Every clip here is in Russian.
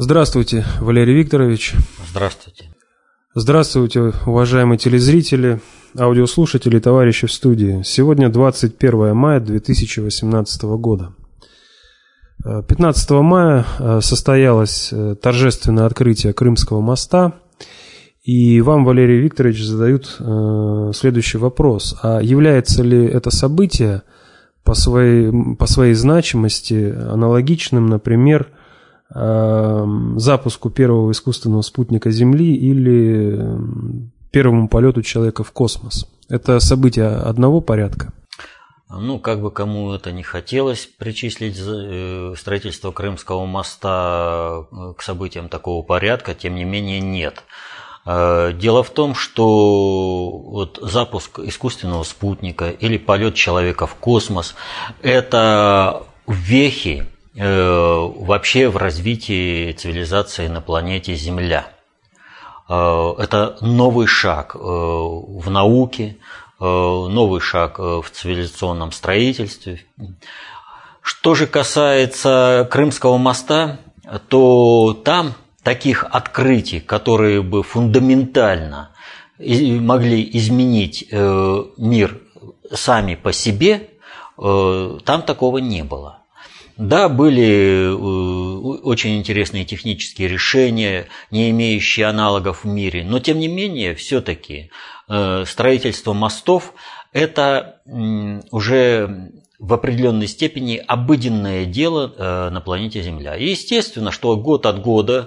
Здравствуйте, Валерий Викторович. Здравствуйте. Здравствуйте, уважаемые телезрители, аудиослушатели, товарищи в студии. Сегодня 21 мая 2018 года. 15 мая состоялось торжественное открытие Крымского моста. И вам, Валерий Викторович, задают следующий вопрос. А является ли это событие по своей значимости аналогичным, например, запуску первого искусственного спутника Земли или первому полету человека в космос? Это событие одного порядка? Как бы кому это не хотелось причислить строительство Крымского моста к событиям такого порядка, тем не менее нет. Дело в том, что запуск искусственного спутника или полет человека в космос – это вехи вообще в развитии цивилизации на планете Земля. Это новый шаг в науке, новый шаг в цивилизационном строительстве. Что же касается Крымского моста, то там таких открытий, которые бы фундаментально могли изменить мир сами по себе, там такого не было. Да, были очень интересные технические решения, не имеющие аналогов в мире, но тем не менее, все-таки строительство мостов – это уже в определенной степени обыденное дело на планете Земля. И естественно, что год от года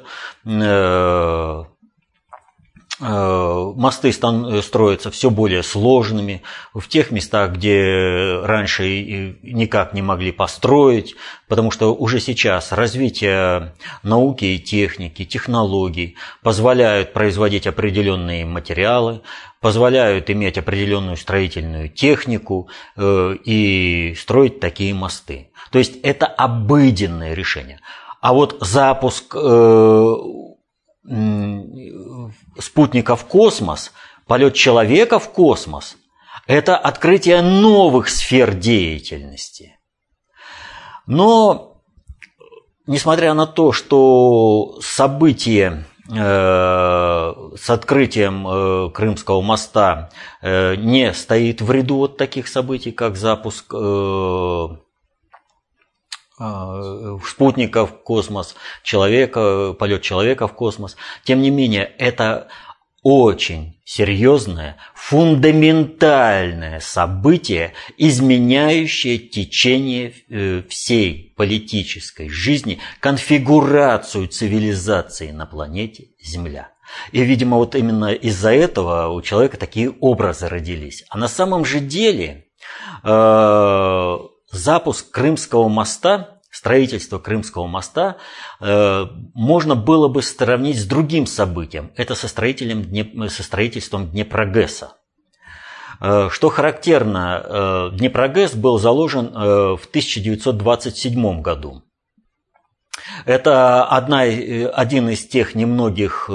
мосты строятся все более сложными в тех местах, где раньше никак не могли построить, потому что уже сейчас развитие науки и техники, технологий позволяют производить определенные материалы, позволяют иметь определенную строительную технику и строить такие мосты. То есть это обыденное решение. А вот запуск спутника в космос, полет человека в космос – это открытие новых сфер деятельности. Но, несмотря на то, что событие с открытием Крымского моста не стоит в ряду таких событий, как запуск спутника в космос, полет человека в космос. Тем не менее, это очень серьезное, фундаментальное событие, изменяющее течение всей политической жизни, конфигурацию цивилизации на планете Земля. И, видимо, именно из-за этого у человека такие образы родились. А на самом же деле запуск Крымского моста, строительство Крымского моста можно было бы сравнить с другим событием. Это со строительством Днепрогэса. Что характерно, Днепрогэс был заложен в 1927 году. Это один из тех немногих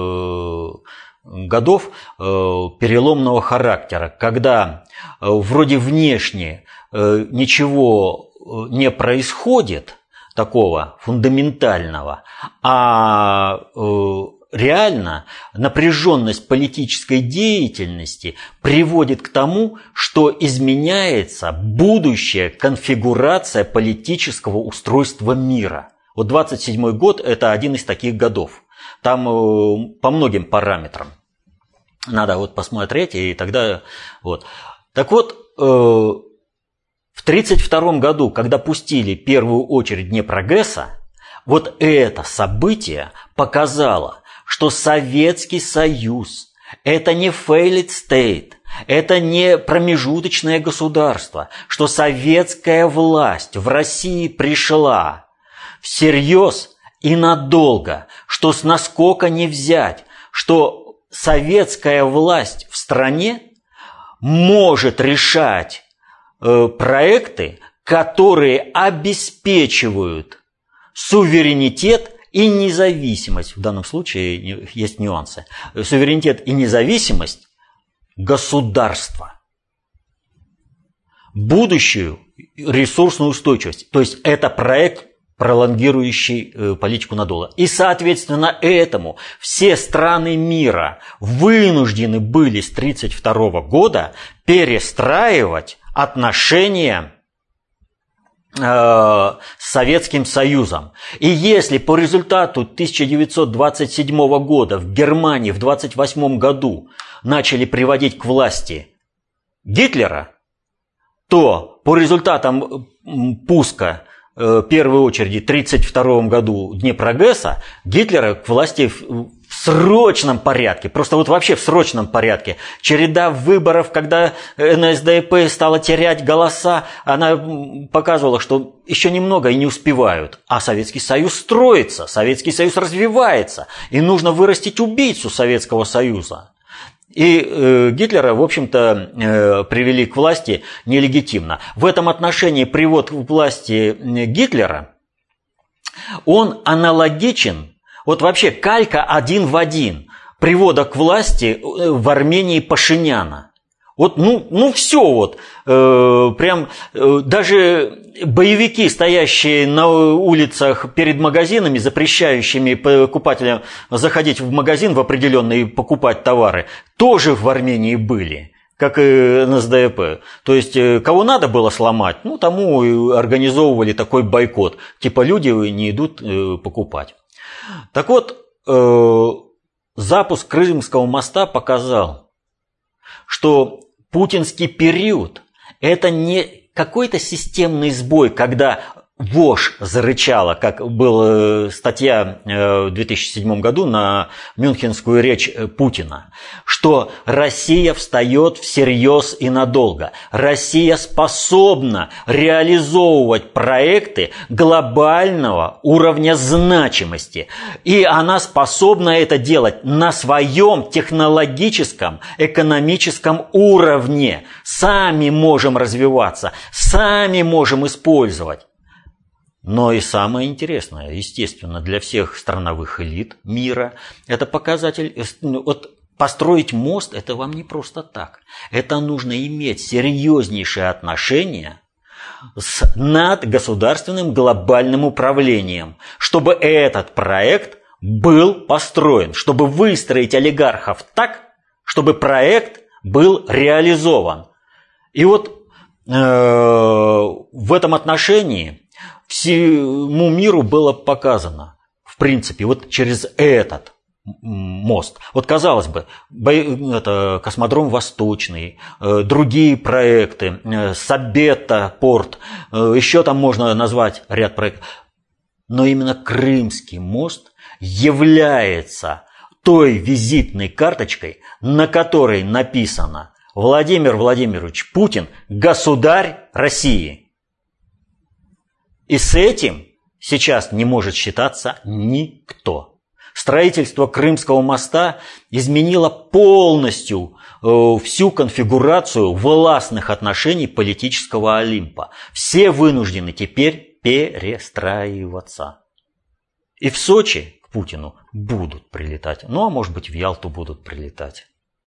годов переломного характера, когда вроде внешне ничего не происходит такого фундаментального, а реально напряженность политической деятельности приводит к тому, что изменяется будущая конфигурация политического устройства мира. 27-й год – это один из таких годов. Там по многим параметрам надо посмотреть, и тогда Так вот, в 1932 году, когда пустили первую очередь Днепрогэса, это событие показало, что Советский Союз – это не failed state, это не промежуточное государство, что советская власть в России пришла всерьез и надолго, что с наскока не взять, что советская власть в стране может решать проекты, которые обеспечивают суверенитет и независимость. В данном случае есть нюансы. Суверенитет и независимость государства. Будущую ресурсную устойчивость. То есть это проект пролонгирующий политику надола. И, соответственно, этому все страны мира вынуждены были с 1932 года перестраивать отношения с Советским Союзом. И если по результату 1927 года в Германии в 1928 году начали приводить к власти Гитлера, то по результатам пуска в первой очереди в 1932 году Днепрогэса Гитлера к власти в срочном порядке, просто вот вообще в срочном порядке. Череда выборов, когда НСДАП стала терять голоса, она показывала, что еще немного и не успевают. А Советский Союз строится, Советский Союз развивается, и нужно вырастить убийцу Советского Союза. И Гитлера, в общем-то, привели к власти нелегитимно. В этом отношении привод к власти Гитлера, он аналогичен, вот вообще калька один в один привода к власти в Армении Пашиняна. Вот, ну все вот, прям даже боевики, стоящие на улицах перед магазинами, запрещающими покупателям заходить в магазин в определенный и покупать товары, тоже в Армении были, как и НСДАП. То есть, кого надо было сломать, ну, тому организовывали такой бойкот. Типа люди не идут покупать. Так вот, запуск Крымского моста показал, что путинский период – это не какой-то системный сбой, когда вошь зарычала, как была статья в 2007 году на мюнхенскую речь Путина, что Россия встает всерьез и надолго. Россия способна реализовывать проекты глобального уровня значимости. И она способна это делать на своем технологическом, экономическом уровне. Сами можем развиваться, сами можем использовать. Но и самое интересное, естественно, для всех страновых элит мира, это показатель, вот построить мост, это вам не просто так. Это нужно иметь серьезнейшие отношения с надгосударственным глобальным управлением, чтобы этот проект был построен, чтобы выстроить олигархов так, чтобы проект был реализован. И вот в этом отношении всему миру было показано, в принципе, вот через этот мост. Вот, казалось бы, это космодром Восточный, другие проекты, Сабета порт, еще там можно назвать ряд проектов. Но именно Крымский мост является той визитной карточкой, на которой написано: Владимир Владимирович Путин – государь России. И с этим сейчас не может считаться никто. Строительство Крымского моста изменило полностью всю конфигурацию властных отношений политического Олимпа. Все вынуждены теперь перестраиваться. И в Сочи к Путину будут прилетать, ну а может быть в Ялту будут прилетать.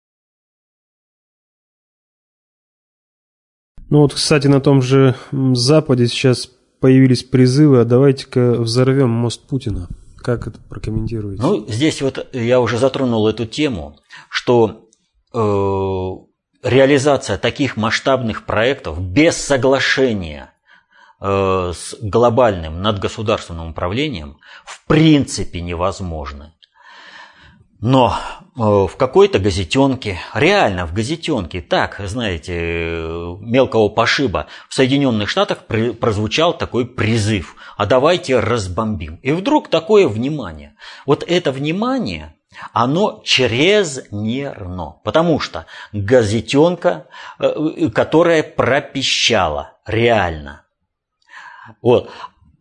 Ну вот, кстати, на том же Западе сейчас появились призывы: а давайте-ка взорвем мост Путина. Как это прокомментируете? Ну, здесь вот я уже затронул эту тему, что реализация таких масштабных проектов без соглашения с глобальным надгосударственным управлением в принципе невозможна. Но в какой-то газетенке, реально в газетенке, так, знаете, мелкого пошиба, в Соединенных Штатах прозвучал такой призыв: а давайте разбомбим. И вдруг такое внимание. Вот это внимание, оно чрезмерно, потому что газетенка, которая пропищала, реально. Вот.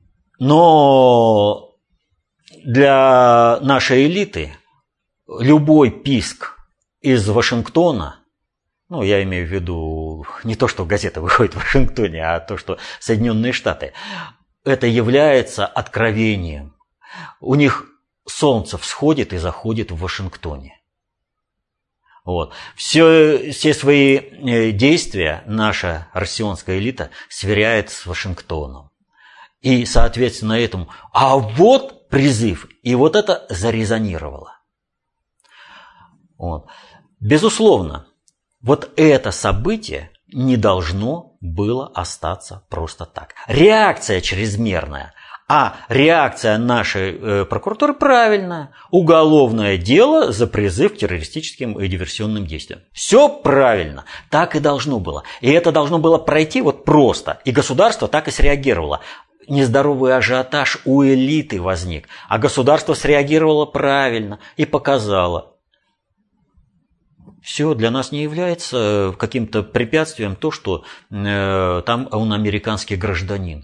Но для нашей элиты любой писк из Вашингтона, ну, я имею в виду не то, что газета выходит в Вашингтоне, а то, что Соединенные Штаты, это является откровением. У них солнце всходит и заходит в Вашингтоне. Вот. Все свои действия наша россионская элита сверяет с Вашингтоном. И, соответственно, этому, а вот призыв, и вот это зарезонировало. Вот. Безусловно, вот это событие не должно было остаться просто так. Реакция чрезмерная, а реакция нашей прокуратуры правильная. Уголовное дело за призыв к террористическим и диверсионным действиям. Все правильно, так и должно было. И это должно было пройти вот просто. И государство так и среагировало. Нездоровый ажиотаж у элиты возник, а государство среагировало правильно и показало. Все для нас не является каким-то препятствием то, что там он американский гражданин.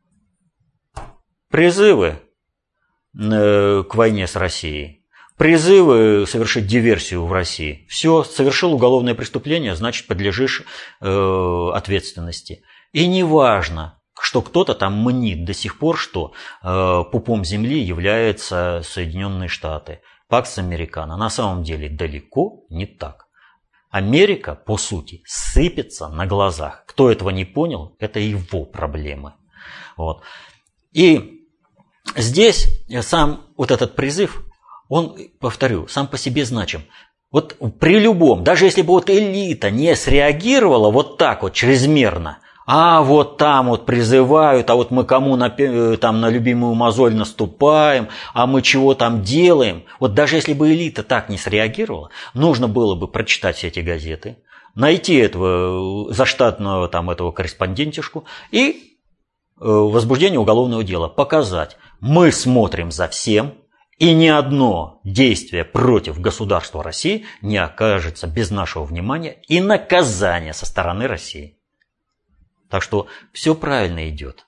Призывы к войне с Россией, призывы совершить диверсию в России. Все, совершил уголовное преступление, значит, подлежишь ответственности. И неважно, что кто-то там мнит до сих пор, что пупом земли являются Соединенные Штаты. Пакс Американо. На самом деле далеко не так. Америка, по сути, сыпется на глазах. Кто этого не понял, это его проблемы. Вот. И здесь сам вот этот призыв, он, повторю, сам по себе значим. Вот при любом, даже если бы вот элита не среагировала вот так вот чрезмерно, а вот там вот призывают, а вот мы кому там на любимую мозоль наступаем, а мы чего там делаем. Вот даже если бы элита так не среагировала, нужно было бы прочитать все эти газеты, найти этого заштатного там этого корреспондентишку и возбуждение уголовного дела показать. Мы смотрим за всем, и ни одно действие против государства России не окажется без нашего внимания и наказания со стороны России. Так что все правильно идет.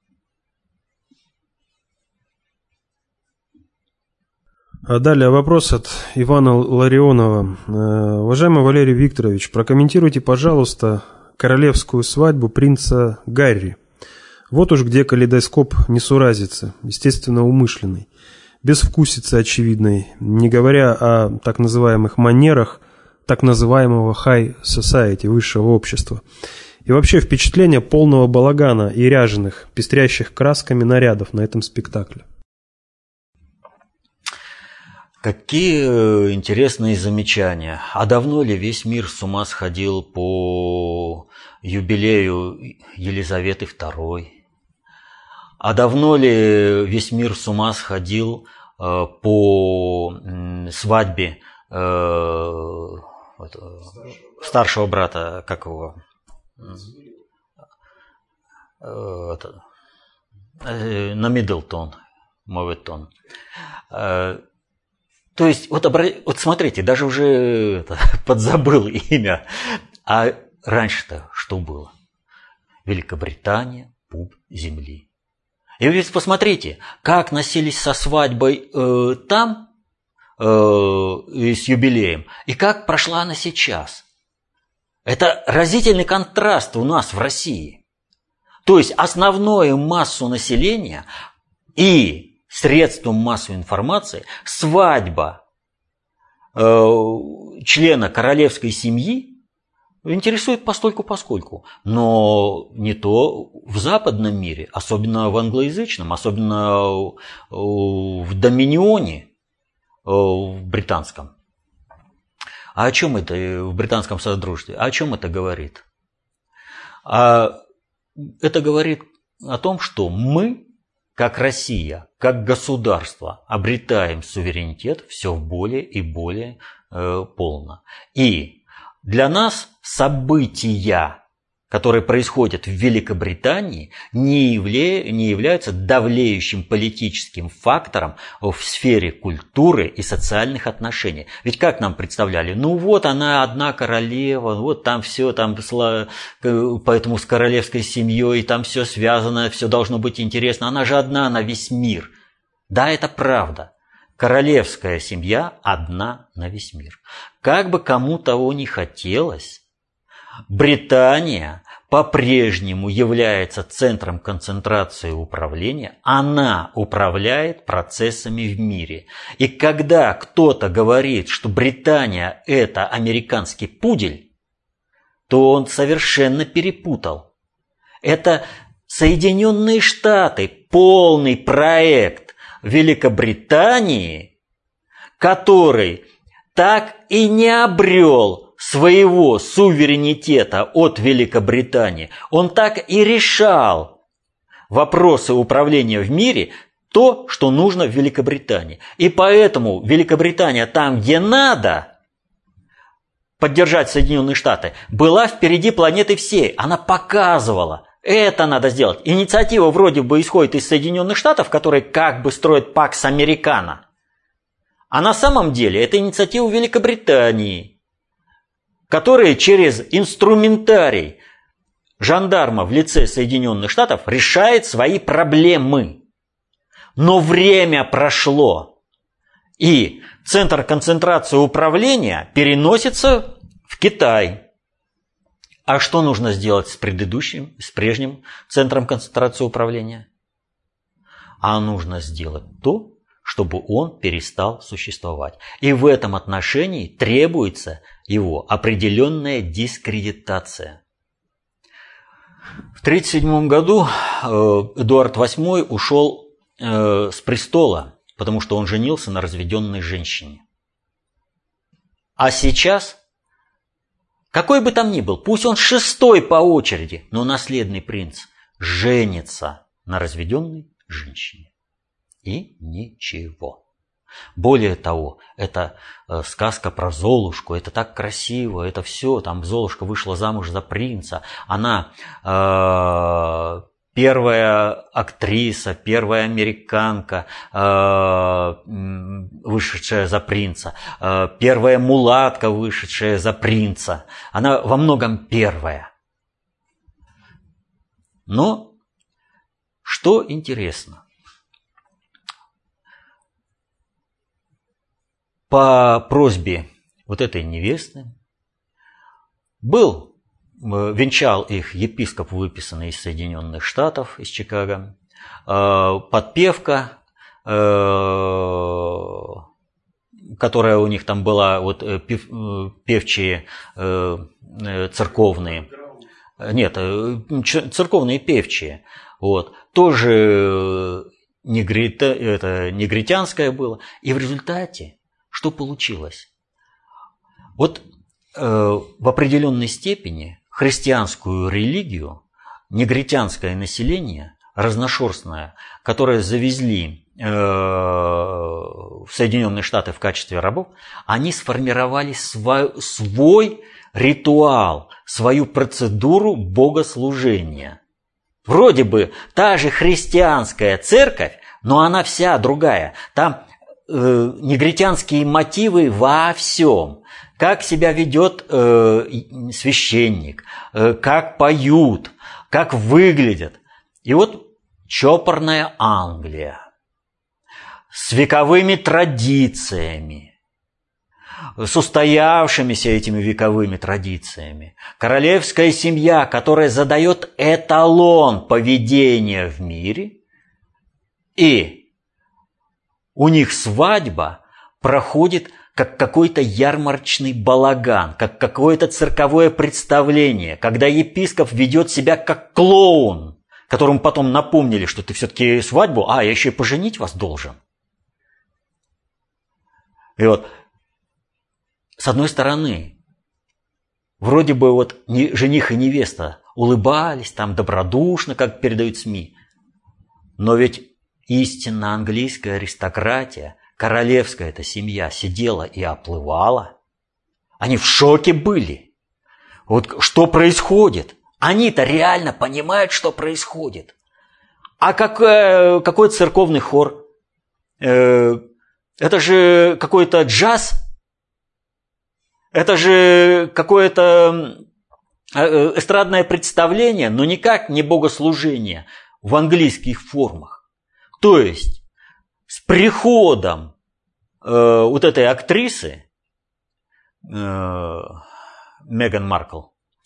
А далее вопрос от Ивана Ларионова. Уважаемый Валерий Викторович, прокомментируйте, пожалуйста, королевскую свадьбу принца Гарри. Вот уж где калейдоскоп несуразицы, естественно, умышленный, безвкусицы очевидной, не говоря о так называемых манерах так называемого high society, высшего общества. И вообще впечатление полного балагана и ряженых, пестрящих красками нарядов на этом спектакле. Какие интересные замечания. А давно ли весь мир с ума сходил по юбилею Елизаветы II? А давно ли весь мир с ума сходил по свадьбе старшего брата, как его? На Миддлтон, Моветон. То есть, вот смотрите, даже уже подзабыл имя. А раньше-то что было? Великобритания, пуп земли. И ведь посмотрите, как носились со свадьбой там, и с юбилеем, и как прошла она сейчас. Это разительный контраст у нас в России. То есть основную массу населения и средством массовой информации свадьба члена королевской семьи интересует постольку-поскольку. Но не то в западном мире, особенно в англоязычном, особенно в Доминионе, в британском. А о чем это в британском содружестве? О чем это говорит? Это говорит о том, что мы, как Россия, как государство, обретаем суверенитет все более и более полно. И для нас события, которые происходят в Великобритании, не являются давлеющим политическим фактором в сфере культуры и социальных отношений. Ведь как нам представляли? Ну вот она одна королева, вот там все, там, поэтому с королевской семьей там все связано, все должно быть интересно. Она же одна на весь мир. Да, это правда. Королевская семья одна на весь мир. Как бы кому того не хотелось, Британия по-прежнему является центром концентрации управления, она управляет процессами в мире. И когда кто-то говорит, что Британия – это американский пудель, то он совершенно перепутал. Это Соединенные Штаты, полный проект Великобритании, который так и не обрел своего суверенитета от Великобритании. Он так и решал вопросы управления в мире, то, что нужно в Великобритании. И поэтому Великобритания там, где надо поддержать Соединенные Штаты, была впереди планеты всей. Она показывала, это надо сделать. Инициатива вроде бы исходит из Соединенных Штатов, которые как бы строят Пакс Американо. А на самом деле это инициатива Великобритании, которая через инструментарий жандарма в лице Соединенных Штатов решает свои проблемы. Но время прошло, и центр концентрации управления переносится в Китай. А что нужно сделать с прежним центром концентрации управления? А нужно сделать то, чтобы он перестал существовать. И в этом отношении требуется его определенная дискредитация. В 1937 году Эдуард VIII ушел с престола, потому что он женился на разведенной женщине. А сейчас, какой бы там ни был, пусть он 6-й по очереди, но наследный принц женится на разведенной женщине. И ничего. Более того, это сказка про Золушку, это так красиво, это все, там Золушка вышла замуж за принца, она первая актриса, первая американка, вышедшая за принца, первая мулатка, вышедшая за принца. Она во многом первая. Но что интересно, по просьбе вот этой невесты венчал их епископ, выписанный из Соединенных Штатов, из Чикаго, подпевка, которая у них там была, вот певчие церковные. Нет, церковные певчие. Вот, тоже негритянское было. И в результате что получилось? Вот в определенной степени христианскую религию негритянское население, разношерстное, которое завезли в Соединенные Штаты в качестве рабов, они сформировали свой ритуал, свою процедуру богослужения. Вроде бы та же христианская церковь, но она вся другая. Там негритянские мотивы во всем. Как себя ведет священник, как поют, как выглядят. И вот чопорная Англия с вековыми традициями, с устоявшимися этими вековыми традициями. Королевская семья, которая задает эталон поведения в мире. И у них свадьба проходит как какой-то ярмарочный балаган, как какое-то цирковое представление, когда епископ ведет себя как клоун, которому потом напомнили, что ты все-таки свадьбу, я еще и поженить вас должен. И вот, с одной стороны, вроде бы вот жених и невеста улыбались там добродушно, как передают СМИ, но ведь истинно английская аристократия, королевская эта семья сидела и оплывала. Они в шоке были. Вот что происходит? Они-то реально понимают, что происходит. А какой церковный хор? Это же какой-то джаз? Это же какое-то эстрадное представление, но никак не богослужение в английских формах. То есть с приходом вот этой актрисы Меган Маркл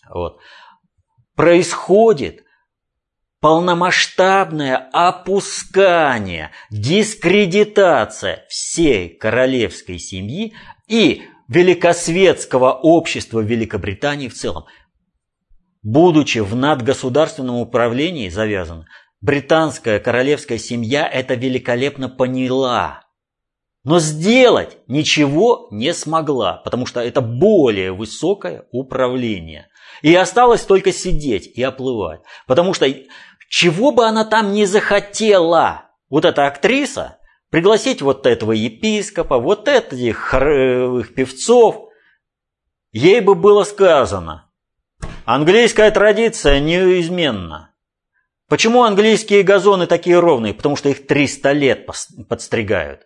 происходит полномасштабное опускание, дискредитация всей королевской семьи и великосветского общества Великобритании в целом. будучи в надгосударственном управлении завязан, британская королевская семья это великолепно поняла. Но сделать ничего не смогла, потому что это более высокое управление. И осталось только сидеть и оплывать. Потому что чего бы она там не захотела, вот эта актриса, пригласить вот этого епископа, вот этих хоровых певцов, ей бы было сказано: английская традиция неизменна. Почему английские газоны такие ровные? Потому что их 300 лет подстригают.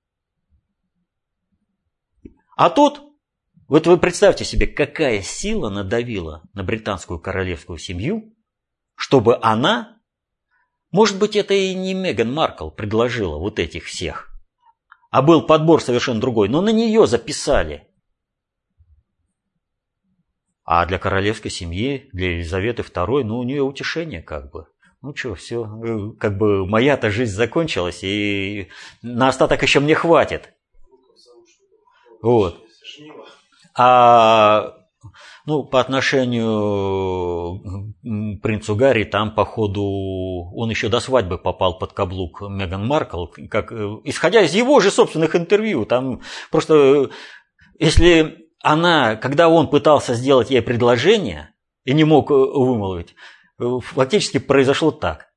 А тут, вот вы представьте себе, какая сила надавила на британскую королевскую семью, чтобы она, может быть, это и не Меган Маркл предложила вот этих всех, а был подбор совершенно другой, но на нее записали. А для королевской семьи, для Елизаветы II, ну, у нее утешение как бы. Ну что, все, как бы моя-то жизнь закончилась, и на остаток еще мне хватит. Вот. А ну, по отношению к принцу Гарри, там, походу, он еще до свадьбы попал под каблук Меган Маркл, как, исходя из его же собственных интервью. Там просто, если она, когда он пытался сделать ей предложение и не мог вымолвить, фактически произошло так: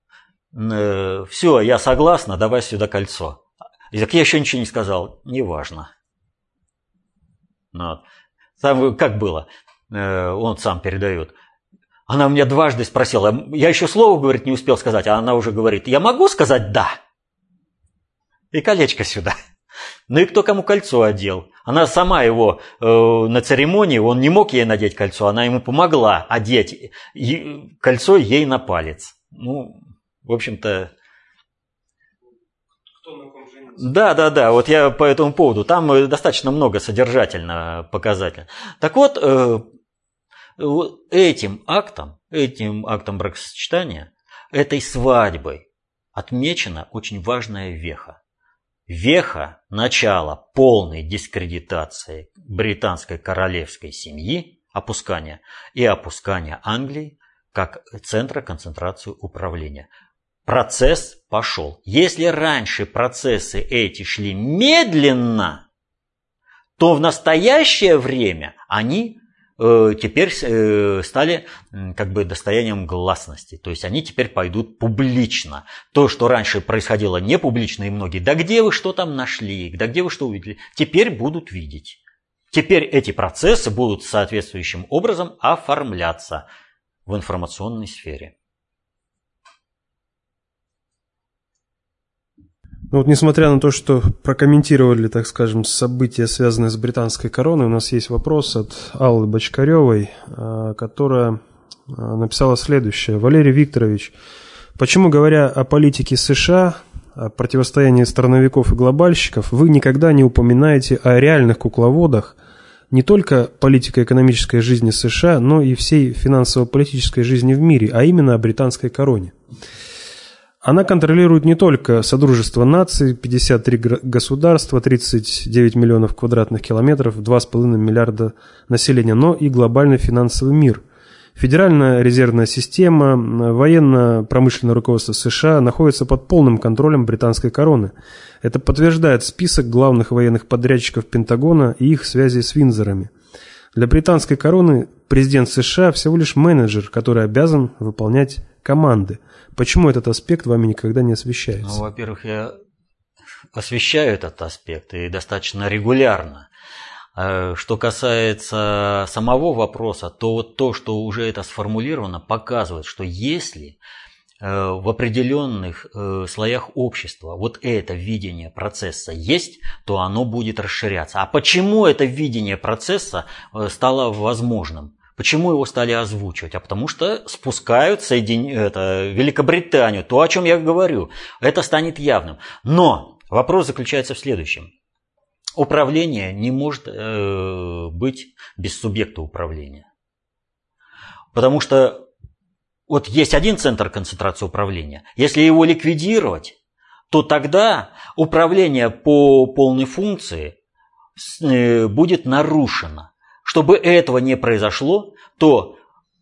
все, я согласна, давай сюда кольцо. И так я еще ничего не сказал, неважно. Вот. Там как было, он сам передает. Она у меня дважды спросила, я еще слово, говорит, не успел сказать, а она уже говорит: я могу сказать «да»? И колечко сюда. Ну и кто кому кольцо одел? Она сама его на церемонии, он не мог ей надеть кольцо, она ему помогла одеть кольцо ей на палец. Ну, в общем-то... Да, вот я по этому поводу. Там достаточно много содержательно показательно. Так вот, этим актом бракосочетания, этой свадьбой отмечена очень важная веха. Веха начала полной дискредитации британской королевской семьи, опускания Англии как центра концентрации управления. Процесс пошел. Если раньше процессы эти шли медленно, то в настоящее время они теперь стали как бы достоянием гласности. То есть они теперь пойдут публично. То, что раньше происходило не публично, и многие: да где вы что там нашли, да где вы что увидели, теперь будут видеть. Теперь эти процессы будут соответствующим образом оформляться в информационной сфере. Ну вот, несмотря на то, что прокомментировали, так скажем, события, связанные с британской короной, у нас есть вопрос от Аллы Бочкаревой, которая написала следующее. Валерий Викторович, почему, говоря о политике США, о противостоянии страновиков и глобальщиков, вы никогда не упоминаете о реальных кукловодах не только политико-экономической жизни США, но и всей финансово-политической жизни в мире, а именно о британской короне? Она контролирует не только Содружество наций, 53 государства, 39 миллионов квадратных километров, 2,5 миллиарда населения, но и глобальный финансовый мир. Федеральная резервная система, военно-промышленное руководство США находится под полным контролем британской короны. Это подтверждает список главных военных подрядчиков Пентагона и их связи с Виндзорами. Для британской короны президент США всего лишь менеджер, который обязан выполнять команды. Почему этот аспект вами никогда не освещается? Ну, во-первых, я освещаю этот аспект и достаточно регулярно. Что касается самого вопроса, то вот то, что уже это сформулировано, показывает, что если в определенных слоях общества вот это видение процесса есть, то оно будет расширяться. А почему это видение процесса стало возможным? Почему его стали озвучивать? А потому что спускают Великобританию, то, о чем я говорю, это станет явным. Но вопрос заключается в следующем. Управление не может быть без субъекта управления. Потому что вот есть один центр концентрации управления. Если его ликвидировать, то тогда управление по полной функции будет нарушено. Чтобы этого не произошло, то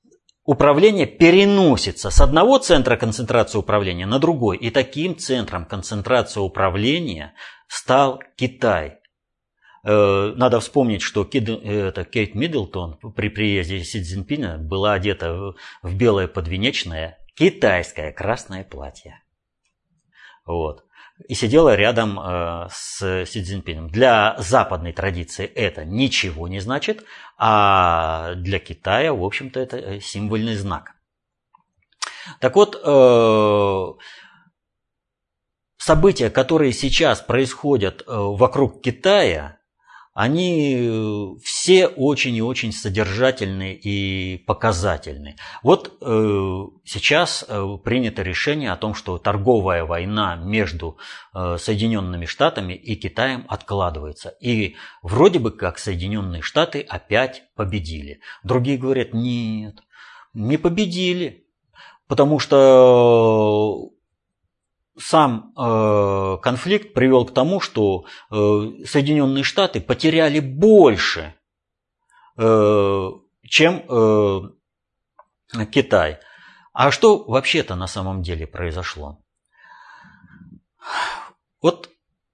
управление переносится с одного центра концентрации управления на другой. И таким центром концентрации управления стал Китай. Надо вспомнить, что Кейт Миддлтон при приезде Си Цзиньпина была одета в белое подвенечное китайское красное платье. Вот. И сидела рядом с Си Цзиньпином. Для западной традиции это ничего не значит, а для Китая, в общем-то, это символьный знак. Так вот, события, которые сейчас происходят вокруг Китая, они все очень и очень содержательны и показательны. Вот сейчас принято решение о том, что торговая война между Соединенными Штатами и Китаем откладывается. И вроде бы как Соединенные Штаты опять победили. Другие говорят, нет, не победили, потому что сам конфликт привел к тому, что Соединенные Штаты потеряли больше, чем Китай. А что вообще-то на самом деле произошло? Вот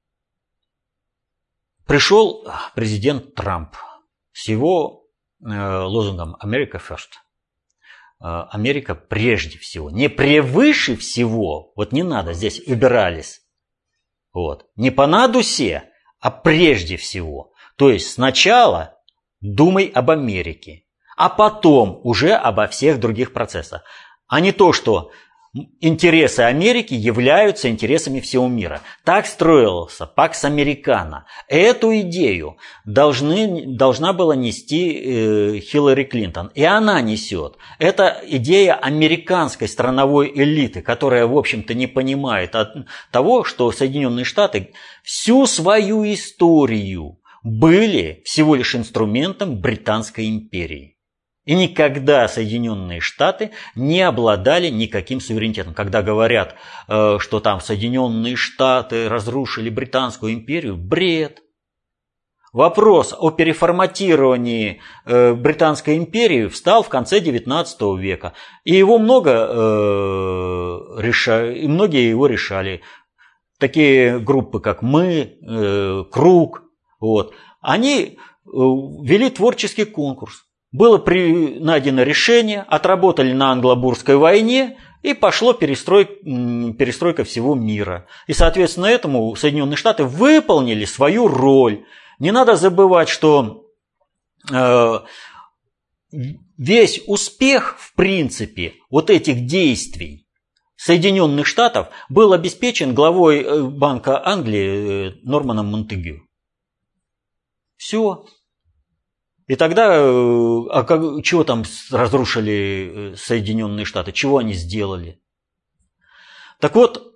пришел президент Трамп с его лозунгом «America First». Америка прежде всего, не превыше всего, вот не надо здесь убирались, вот, не понадусе, а прежде всего. То есть сначала думай об Америке, а потом уже обо всех других процессах, а не то, что интересы Америки являются интересами всего мира. Так строился Пакс Американо. Эту идею должна была нести Хиллари Клинтон. И она несет. Это идея американской страновой элиты, которая, в общем-то, не понимает того, что Соединенные Штаты всю свою историю были всего лишь инструментом Британской империи. И никогда Соединенные Штаты не обладали никаким суверенитетом. Когда говорят, что там Соединенные Штаты разрушили Британскую империю, бред. Вопрос о переформатировании Британской империи встал в конце XIX века. И его многие его решали. Такие группы, как «Мы», «Круг», вот, они вели творческий конкурс. Было найдено решение, отработали на англо-бурской войне, и пошло перестройка всего мира. И, соответственно, этому Соединенные Штаты выполнили свою роль. Не надо забывать, что весь успех, в принципе, вот этих действий Соединенных Штатов был обеспечен главой Банка Англии Норманом Монтегю. Все. И тогда, чего там разрушили Соединенные Штаты? Чего они сделали? Так вот,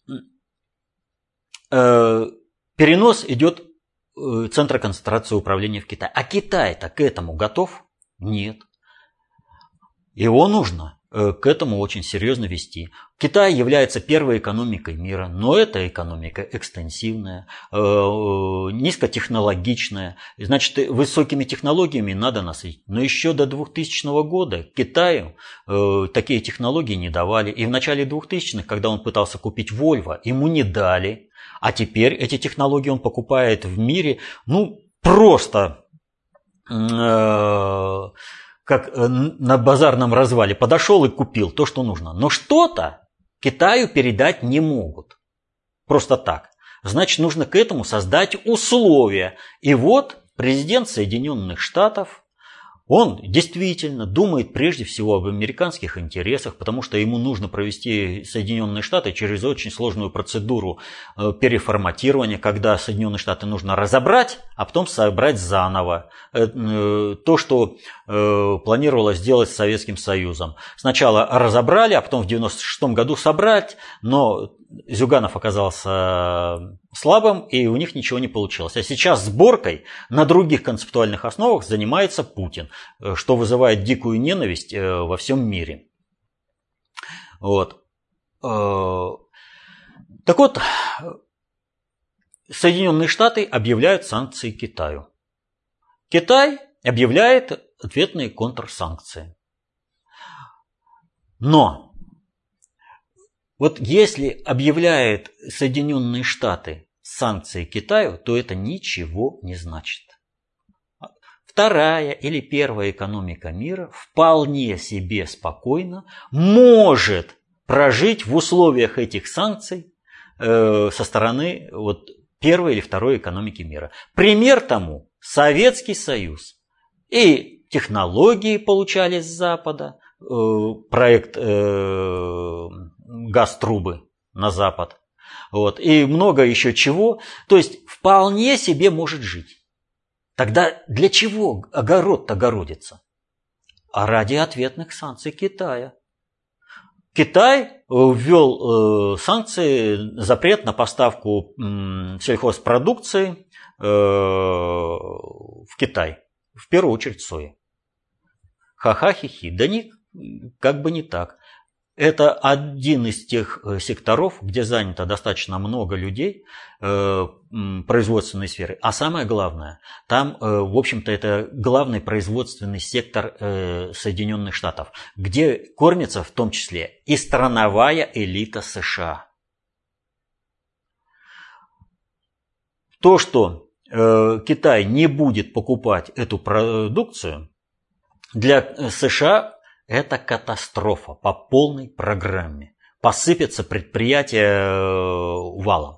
перенос идет центра концентрации управления в Китай. А Китай-то к этому готов? Нет. Его нужно к этому очень серьезно вести. Китай является первой экономикой мира, но эта экономика экстенсивная, низкотехнологичная. Значит, высокими технологиями надо насытить. Но еще до 2000 года Китаю такие технологии не давали. И в начале 2000-х, когда он пытался купить Volvo, ему не дали. А теперь эти технологии он покупает в мире, просто как на базарном развале, подошел и купил то, что нужно. Но что-то Китаю передать не могут. Просто так. Значит, нужно к этому создать условия. И вот президент Соединенных Штатов, он действительно думает прежде всего об американских интересах, потому что ему нужно провести Соединенные Штаты через очень сложную процедуру переформатирования, когда Соединенные Штаты нужно разобрать, а потом собрать заново. То, что планировалось сделать с Советским Союзом. Сначала разобрали, а потом в 1996 году собрать, но Зюганов оказался слабым, и у них ничего не получилось. А сейчас сборкой на других концептуальных основах занимается Путин, что вызывает дикую ненависть во всем мире. Вот. Так вот, Соединенные Штаты объявляют санкции Китаю. Китай объявляет ответные контрсанкции. Но вот если объявляют Соединенные Штаты санкции Китаю, то это ничего не значит. Вторая или первая экономика мира вполне себе спокойно может прожить в условиях этих санкций со стороны вот первой или второй экономики мира. Пример тому Советский Союз. И технологии получали с Запада, проект газ-трубы на Запад, вот, и много еще чего. То есть вполне себе может жить. Тогда для чего огород-то огородится? А ради ответных санкций Китая. Китай ввел санкции, запрет на поставку сельхозпродукции в Китай. В первую очередь сои. Ха-ха-хи-хи. Да как бы не так. Это один из тех секторов, где занято достаточно много людей производственной сферы. А самое главное, там, в общем-то, это главный производственный сектор Соединенных Штатов, где кормится в том числе и страновая элита США. То, что Китай не будет покупать эту продукцию, для США это катастрофа по полной программе. Посыпятся предприятия валом.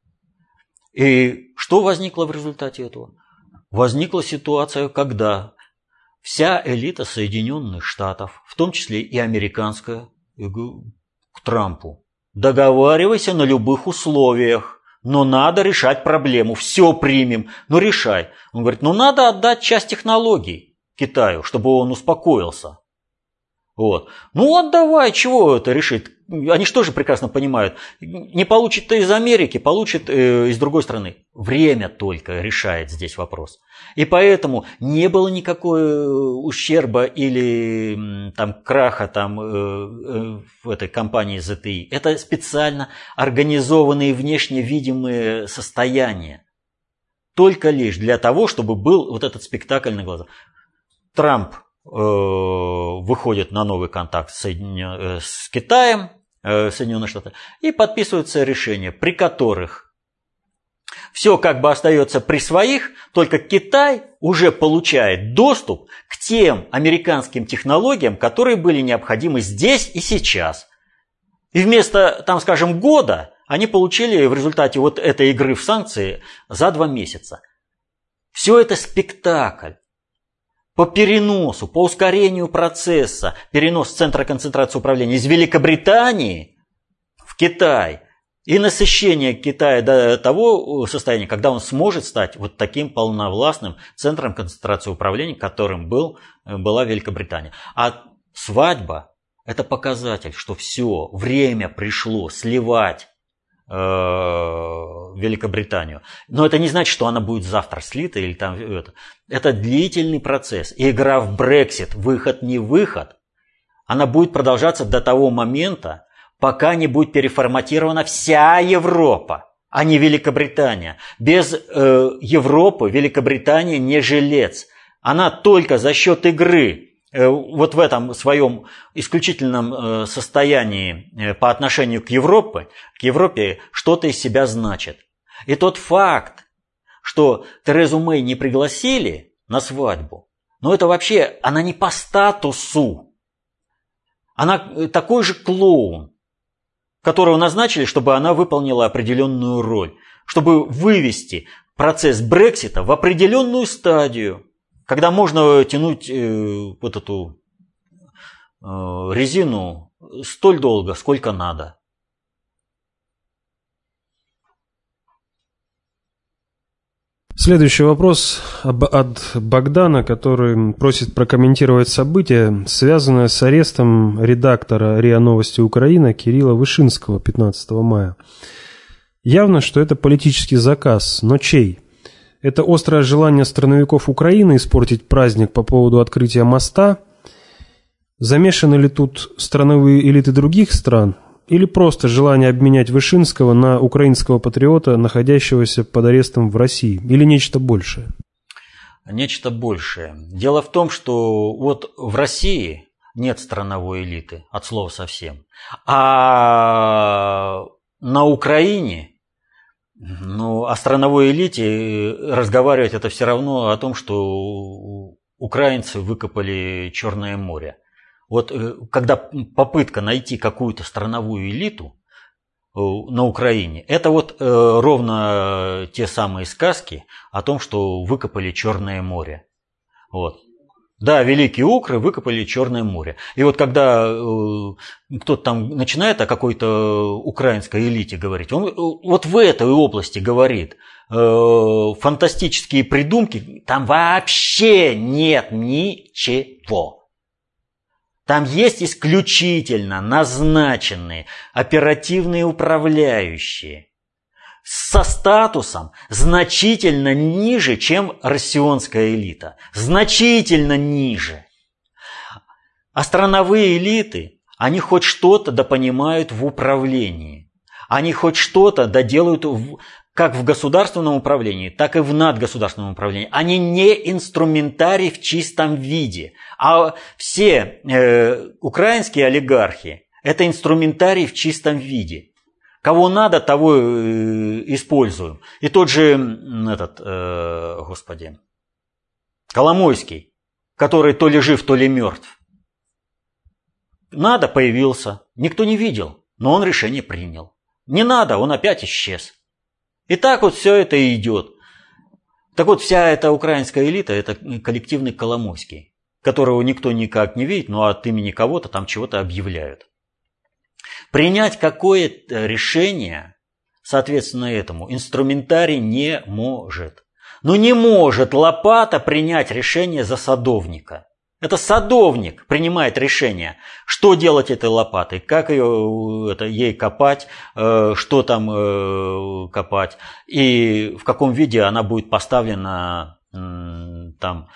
И что возникло в результате этого? Возникла ситуация, когда вся элита Соединенных Штатов, в том числе и американская, к Трампу: договаривайся на любых условиях, но надо решать проблему, все примем, но решай. Он говорит, надо отдать часть технологий Китаю, чтобы он успокоился. Вот. Отдавай, чего это решит? Они же тоже прекрасно понимают. Не получит-то из Америки, получит из другой страны. Время только решает здесь вопрос. И поэтому не было никакого ущерба или там, краха там, в этой компании ZTE. Это специально организованные внешне видимые состояния. Только лишь для того, чтобы был вот этот спектакль на глазах. Трамп выходит на новый контакт с Китаем, Соединенные Штаты, и подписываются решения, при которых все как бы остается при своих, только Китай уже получает доступ к тем американским технологиям, которые были необходимы здесь и сейчас. И вместо, там, скажем, года они получили в результате вот этой игры в санкции за 2 месяца. Все это спектакль. По переносу, по ускорению процесса, перенос центра концентрации управления из Великобритании в Китай и насыщение Китая до того состояния, когда он сможет стать вот таким полновластным центром концентрации управления, которым была Великобритания. А свадьба – это показатель, что все, время пришло сливать Великобританию. Но это не значит, что она будет завтра слита или там это. Это длительный процесс. И игра в Брексит, выход не выход, она будет продолжаться до того момента, пока не будет переформатирована вся Европа, а не Великобритания. Без Европы Великобритания не жилец. Она только за счет игры вот в этом своем исключительном состоянии по отношению к Европе что-то из себя значит. И тот факт, что Терезу Мэй не пригласили на свадьбу, но это вообще, она не по статусу. Она такой же клоун, которого назначили, чтобы она выполнила определенную роль, чтобы вывести процесс Брексита в определенную стадию, когда можно тянуть вот эту резину столь долго, сколько надо. Следующий вопрос от Богдана, который просит прокомментировать события, связанное с арестом редактора РИА Новости Украина Кирилла Вышинского 15 мая. Явно, что это политический заказ, но чей? Это острое желание страновиков Украины испортить праздник по поводу открытия моста? Замешаны ли тут страновые элиты других стран? Или просто желание обменять Вышинского на украинского патриота, находящегося под арестом в России? Или нечто большее? Нечто большее. Дело в том, что вот в России нет страновой элиты, от слова совсем. А на Украине, о страновой элите разговаривать это все равно о том, что украинцы выкопали Черное море. Вот когда попытка найти какую-то страновую элиту на Украине, это вот ровно те самые сказки о том, что выкопали Черное море. Вот. Да, великие укры выкопали Черное море. И вот когда кто-то там начинает о какой-то украинской элите говорить, он вот в этой области говорит, фантастические придумки, там вообще нет ничего. Там есть исключительно назначенные оперативные управляющие со статусом значительно ниже, чем россионская элита. Значительно ниже. А страновые элиты, они хоть что-то допонимают в управлении. Они хоть что-то доделают как в государственном управлении, так и в надгосударственном управлении. Они не инструментарий в чистом виде. А все украинские олигархи – это инструментарий в чистом виде. Кого надо, того используем. И тот же Коломойский, который то ли жив, то ли мертв. Надо, появился. Никто не видел, но он решение принял. Не надо, он опять исчез. И так вот все это и идет. Так вот, вся эта украинская элита – это коллективный Коломойский, которого никто никак не видит, но от имени кого-то там чего-то объявляют. Принять какое-то решение, соответственно, этому инструментарий не может. Но не может лопата принять решение за садовника. Это садовник принимает решение, что делать этой лопатой, как ей копать, что там копать, и в каком виде она будет поставлена там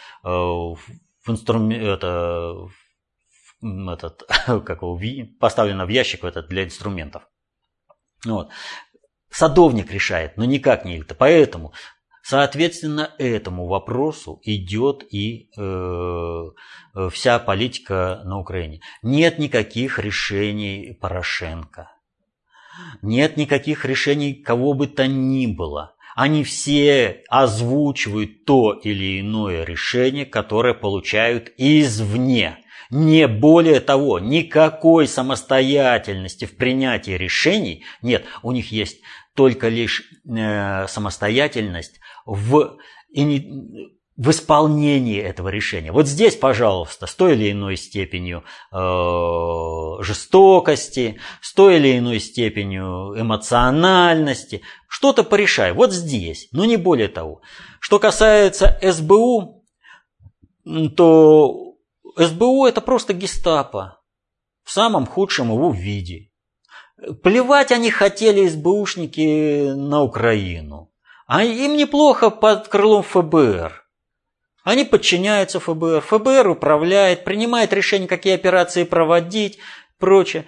поставлена в ящик для инструментов. Вот. Садовник решает, но никак не элита. Поэтому, соответственно, этому вопросу идет и вся политика на Украине. Нет никаких решений Порошенко. Нет никаких решений кого бы то ни было. Они все озвучивают то или иное решение, которое получают извне. Не более того, никакой самостоятельности в принятии решений нет. У них есть только лишь самостоятельность в исполнении этого решения. Вот здесь, пожалуйста, с той или иной степенью жестокости, с той или иной степенью эмоциональности, что-то порешай. Вот здесь, но не более того. Что касается СБУ, то СБУ это просто гестапо в самом худшем его виде. Плевать они хотели, СБУшники, на Украину. А им неплохо под крылом ФБР. Они подчиняются ФБР. ФБР управляет, принимает решение, какие операции проводить, прочее.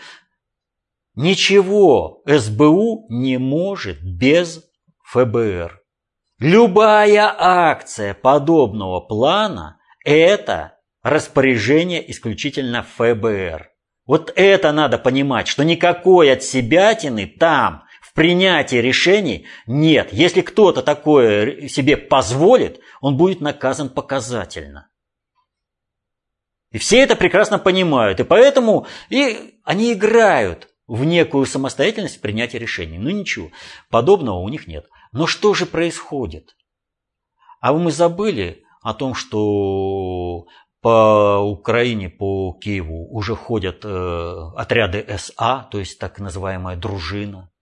Ничего СБУ не может без ФБР. Любая акция подобного плана – это распоряжение исключительно ФБР. Вот это надо понимать, что никакой отсебятины там в принятии решений нет. Если кто-то такое себе позволит, он будет наказан показательно. И все это прекрасно понимают. И поэтому они играют в некую самостоятельность в принятии решений. Ну ничего, подобного у них нет. Но что же происходит? А мы забыли о том, что по Украине, по Киеву уже ходят отряды СА, то есть так называемая дружина.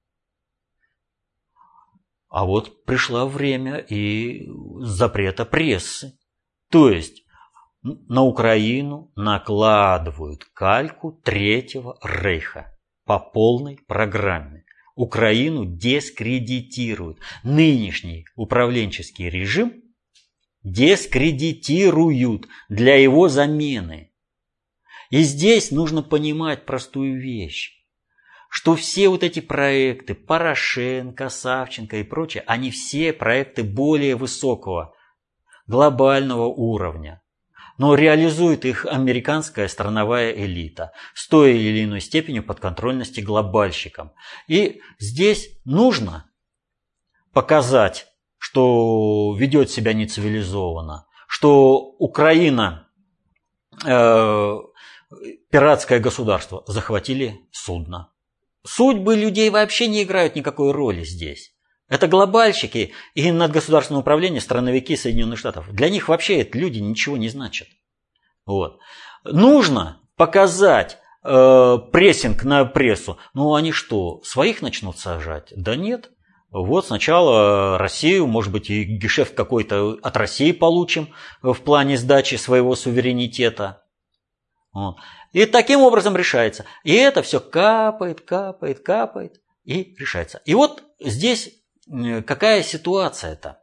А вот пришло время и запрета прессы. То есть на Украину накладывают кальку Третьего Рейха по полной программе. Украину дискредитируют. Нынешний управленческий режим дискредитируют для его замены. И здесь нужно понимать простую вещь, что все вот эти проекты Порошенко, Савченко и прочее, они все проекты более высокого глобального уровня. но реализует их американская страновая элита с той или иной степенью подконтрольности глобальщикам. И здесь нужно показать, что ведет себя нецивилизованно, что Украина, пиратское государство, захватили судно. Судьбы людей вообще не играют никакой роли здесь. Это глобальщики и надгосударственное управление, страновики Соединенных Штатов. Для них вообще это люди ничего не значат. Вот. Нужно показать прессинг на прессу. Ну они что, своих начнут сажать? Да нет. Вот сначала Россию, может быть, и гешефт какой-то от России получим в плане сдачи своего суверенитета. Вот. И таким образом решается. И это все капает, капает, капает и решается. И вот здесь какая ситуация-то?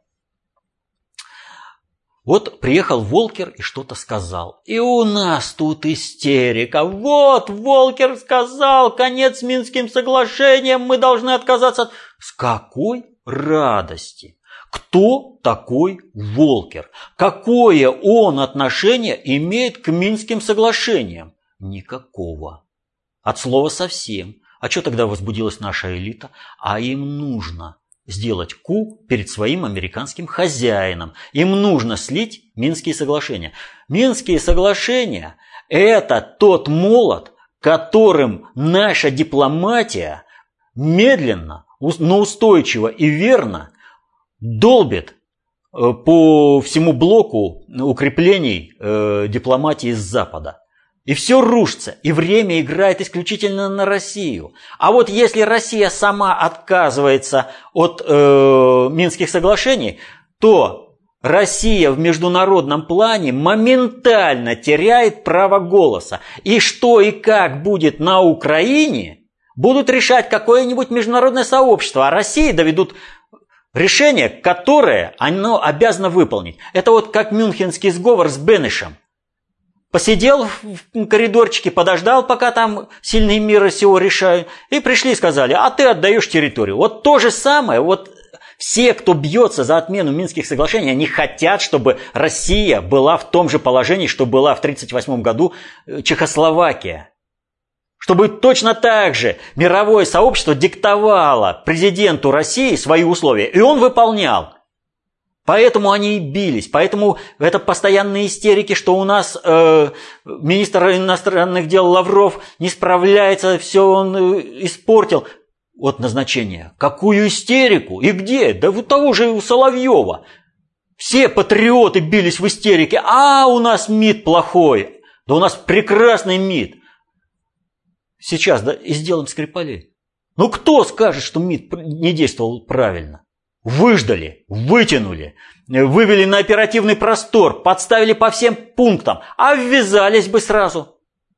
Вот приехал Волкер и что-то сказал. И у нас тут истерика. Вот Волкер сказал, конец Минским соглашениям, мы должны отказаться от... С какой радости? Кто такой Волкер? Какое он отношение имеет к Минским соглашениям? Никакого. От слова совсем. А что тогда возбудилась наша элита? А им нужно сделать ку перед своим американским хозяином. Им нужно слить Минские соглашения. Минские соглашения – это тот молот, которым наша дипломатия медленно, но устойчиво и верно долбит по всему блоку укреплений дипломатии с Запада. И все рушится, и время играет исключительно на Россию. А вот если Россия сама отказывается от Минских соглашений, то Россия в международном плане моментально теряет право голоса. И что и как будет на Украине, будут решать какое-нибудь международное сообщество, а России доведут решение, которое оно обязано выполнить. Это вот как Мюнхенский сговор с Бенешем. Посидел в коридорчике, подождал, пока там сильные мира сего решают, и пришли и сказали, а ты отдаешь территорию. Вот то же самое, вот все, кто бьется за отмену Минских соглашений, они хотят, чтобы Россия была в том же положении, что была в 1938 году Чехословакия. Чтобы точно так же мировое сообщество диктовало президенту России свои условия, и он выполнял. Поэтому они и бились, поэтому это постоянные истерики, что у нас министр иностранных дел Лавров не справляется, все он испортил. Вот назначение. Какую истерику? И где? Да у того же у Соловьева. Все патриоты бились в истерике. А у нас МИД плохой. Да у нас прекрасный МИД. Сейчас да, и сделаем Скрипалей. Ну кто скажет, что МИД не действовал правильно? Выждали, вытянули, вывели на оперативный простор, подставили по всем пунктам, а ввязались бы сразу.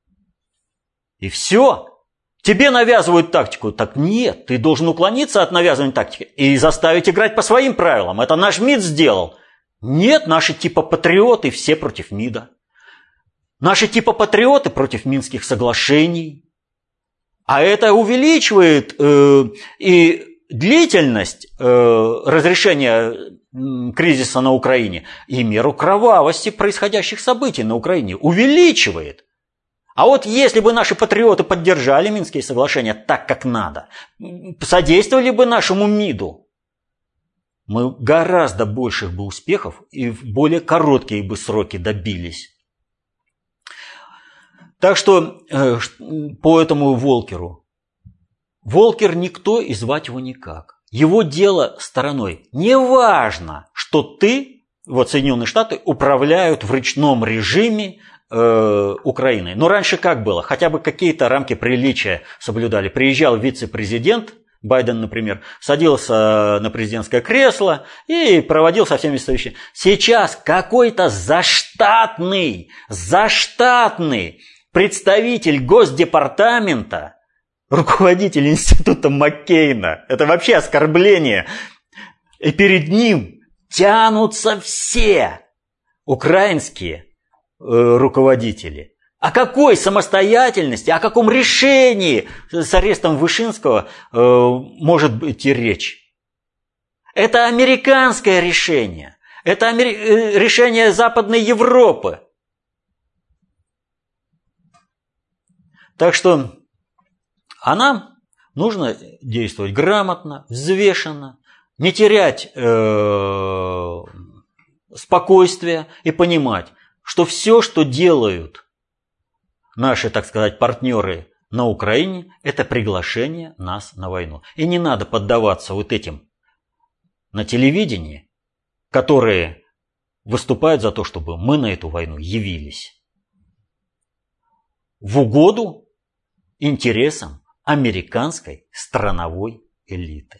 И все. Тебе навязывают тактику. Так нет, ты должен уклониться от навязывания тактики и заставить играть по своим правилам. Это наш МИД сделал. Нет, наши типа патриоты все против МИДа. Наши типа патриоты против Минских соглашений. А это увеличивает и длительность разрешения кризиса на Украине и меру кровавости происходящих событий на Украине увеличивает. А вот если бы наши патриоты поддержали Минские соглашения так, как надо, содействовали бы нашему МИДу, мы гораздо больших бы успехов и в более короткие бы сроки добились. Так что по этому Волкеру. Волкер никто и звать его никак. Его дело стороной. Неважно, что ты, вот Соединенные Штаты, управляют в ручном режиме Украиной. Но раньше как было? Хотя бы какие-то рамки приличия соблюдали. Приезжал вице-президент, Байден, например, садился на президентское кресло и проводил со всеми совещания. Сейчас какой-то заштатный представитель Госдепартамента, руководитель института Маккейна. Это вообще оскорбление. И перед ним тянутся все украинские руководители. О какой самостоятельности, о каком решении с арестом Вышинского может быть речь? Это американское решение. Это решение Западной Европы. Так что нам нужно действовать грамотно, взвешенно, не терять спокойствие и понимать, что все, что делают наши, так сказать, партнеры на Украине, это приглашение нас на войну. И не надо поддаваться вот этим на телевидении, которые выступают за то, чтобы мы на эту войну явились в угоду интересам американской страновой элиты.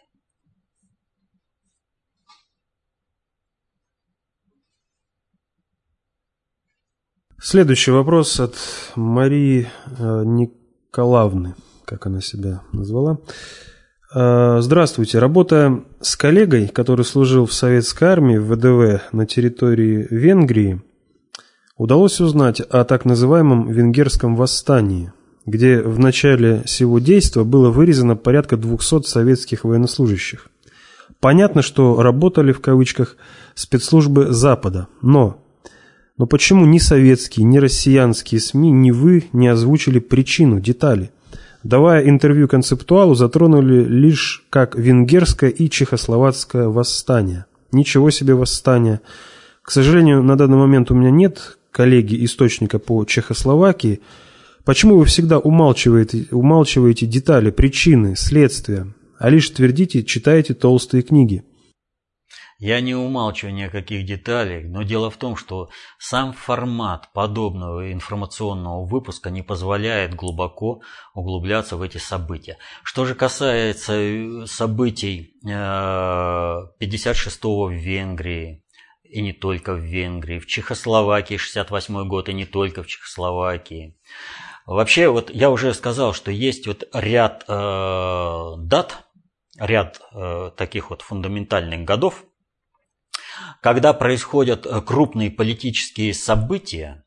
Следующий вопрос от Марии Николаевны, как она себя назвала. Здравствуйте. Работая с коллегой, который служил в советской армии в ВДВ на территории Венгрии, удалось узнать о так называемом венгерском восстании, где в начале сего действа было вырезано порядка 200 советских военнослужащих. Понятно, что работали в кавычках спецслужбы Запада, но почему ни советские, ни россиянские СМИ, ни вы не озвучили причину, детали? Давая интервью «Концептуалу», затронули лишь как венгерское и чехословацкое восстание. Ничего себе восстание. К сожалению, на данный момент у меня нет коллеги источника по Чехословакии. Почему вы всегда умалчиваете детали, причины, следствия, а лишь твердите, читаете толстые книги? Я не умалчиваю ни о каких деталях, но дело в том, что сам формат подобного информационного выпуска не позволяет глубоко углубляться в эти события. Что же касается событий 56-го в Венгрии, и не только в Венгрии, в Чехословакии 68-й год, и не только в Чехословакии. Вообще, вот я уже сказал, что есть вот ряд дат, ряд таких вот фундаментальных годов, когда происходят крупные политические события,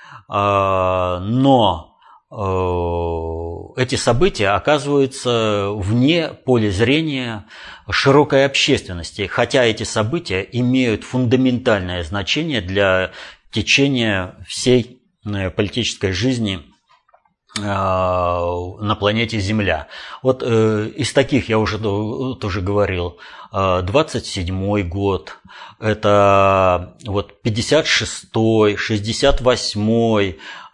но эти события оказываются вне поля зрения широкой общественности, хотя эти события имеют фундаментальное значение для течения всей политической жизни на планете Земля. Вот из таких я уже тоже говорил. 27-й год, это вот 56-й, 68-й,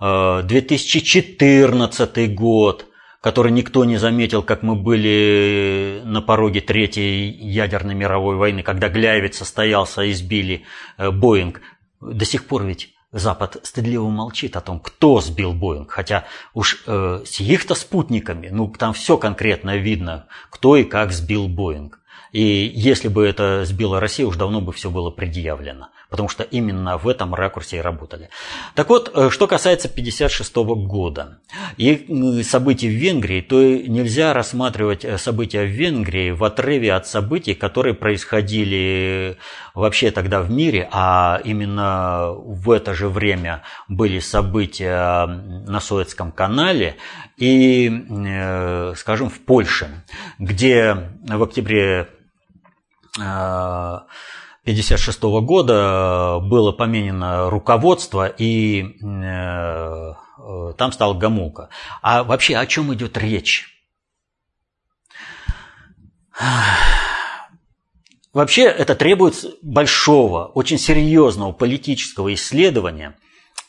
2014 год, который никто не заметил, как мы были на пороге Третьей ядерной мировой войны, когда Гляйвиц состоялся и сбили Боинг. До сих пор ведь Запад стыдливо молчит о том, кто сбил Боинг, хотя уж с их-то спутниками, там все конкретно видно, кто и как сбил Боинг. И если бы это сбила Россия, уж давно бы все было предъявлено, потому что именно в этом ракурсе и работали. Так вот, что касается 1956 года и событий в Венгрии, то нельзя рассматривать события в Венгрии в отрыве от событий, которые происходили вообще тогда в мире, а именно в это же время были события на Суэцком канале и, скажем, в Польше, где в октябре 1956 года было поменено руководство, и там стал Гомулка. А вообще о чем идет речь? Вообще это требует большого, очень серьезного политического исследования.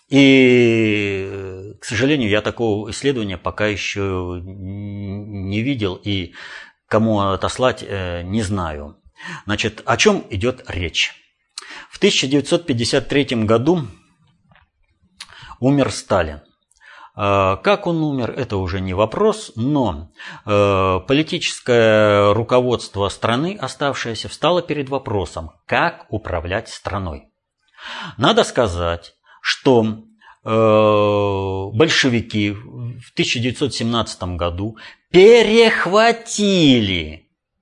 И, к сожалению, я такого исследования пока еще не видел и кому отослать не знаю. Значит, о чем идет речь? В 1953 году умер Сталин. Как он умер, это уже не вопрос, но политическое руководство страны, оставшееся, встало перед вопросом, как управлять страной. Надо сказать, что большевики в 1917 году перехватили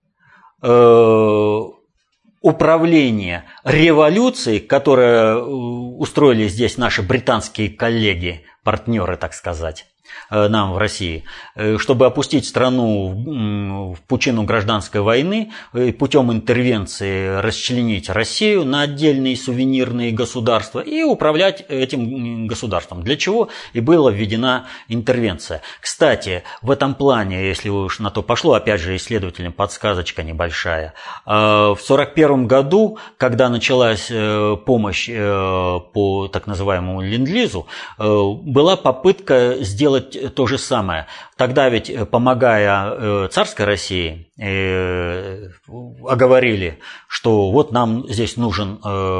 управление революцией, которую устроили здесь наши британские коллеги, партнеры, так сказать. нам в России, чтобы опустить страну в пучину гражданской войны, путем интервенции расчленить Россию на отдельные сувенирные государства и управлять этим государством. Для чего и была введена интервенция. Кстати, в этом плане, если уж на то пошло, опять же, исследователям подсказочка небольшая. В 1941 году, когда началась помощь по так называемому ленд-лизу, была попытка сделать то же самое. Тогда ведь, помогая царской России, оговорили, что вот нам здесь нужен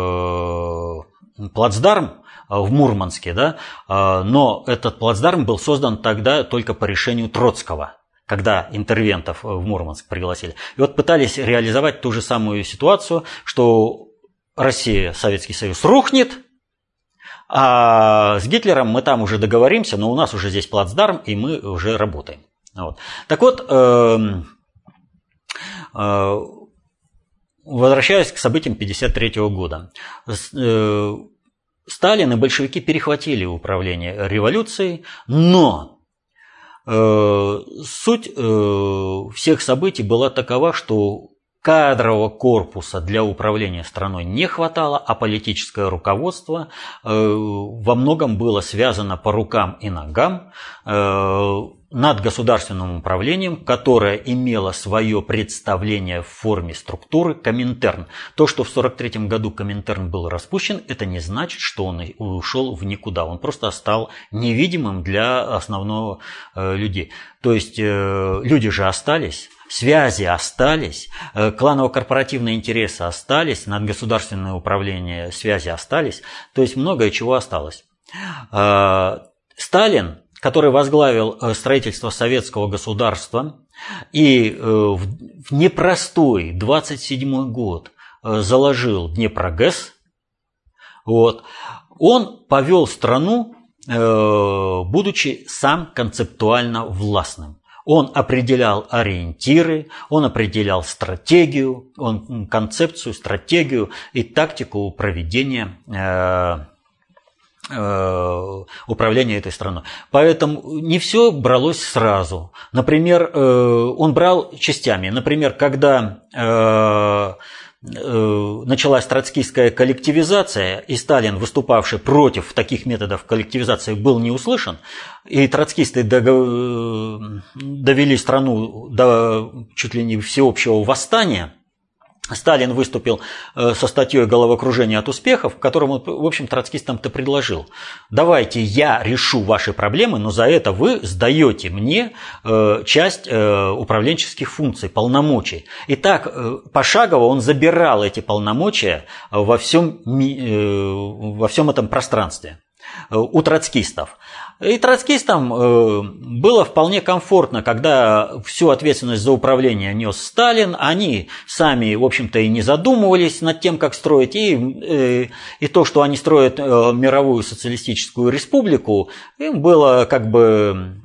плацдарм в Мурманске, да? Но этот плацдарм был создан тогда только по решению Троцкого, когда интервентов в Мурманск пригласили. И вот пытались реализовать ту же самую ситуацию, что Россия, Советский Союз рухнет, а с Гитлером мы там уже договоримся, но у нас уже здесь плацдарм, и мы уже работаем. Вот. Так вот, возвращаясь к событиям 1953 года. Сталин и большевики перехватили управление революцией, но суть всех событий была такова, что кадрового корпуса для управления страной не хватало, а политическое руководство во многом было связано по рукам и ногам над государственным управлением, которое имело свое представление в форме структуры Коминтерн. То, что в 1943 году Коминтерн был распущен, это не значит, что он ушел в никуда. Он просто стал невидимым для основного людей. То есть люди же остались. Связи остались, кланово-корпоративные интересы остались, надгосударственное управление связи остались, то есть многое чего осталось. Сталин, который возглавил строительство советского государства и в непростой 27-й год заложил Днепрогэс, вот, он повел страну, будучи сам концептуально властным. Он определял ориентиры, он определял стратегию, концепцию, стратегию и тактику проведения управления этой страной. Поэтому не все бралось сразу. Например, он брал частями. Например, когда началась троцкистская коллективизация, и Сталин, выступавший против таких методов коллективизации, был не услышан, и троцкисты довели страну до чуть ли не всеобщего восстания, Сталин выступил со статьей «Головокружение от успехов», в котором он, в общем, троцкистам-то предложил: давайте я решу ваши проблемы, но за это вы сдаете мне часть управленческих функций, полномочий. И так пошагово он забирал эти полномочия во всем этом пространстве у троцкистов. И троцкистам было вполне комфортно, когда всю ответственность за управление нес Сталин. Они сами, в общем-то, и не задумывались над тем, как строить. И то, что они строят мировую социалистическую республику, им было как бы...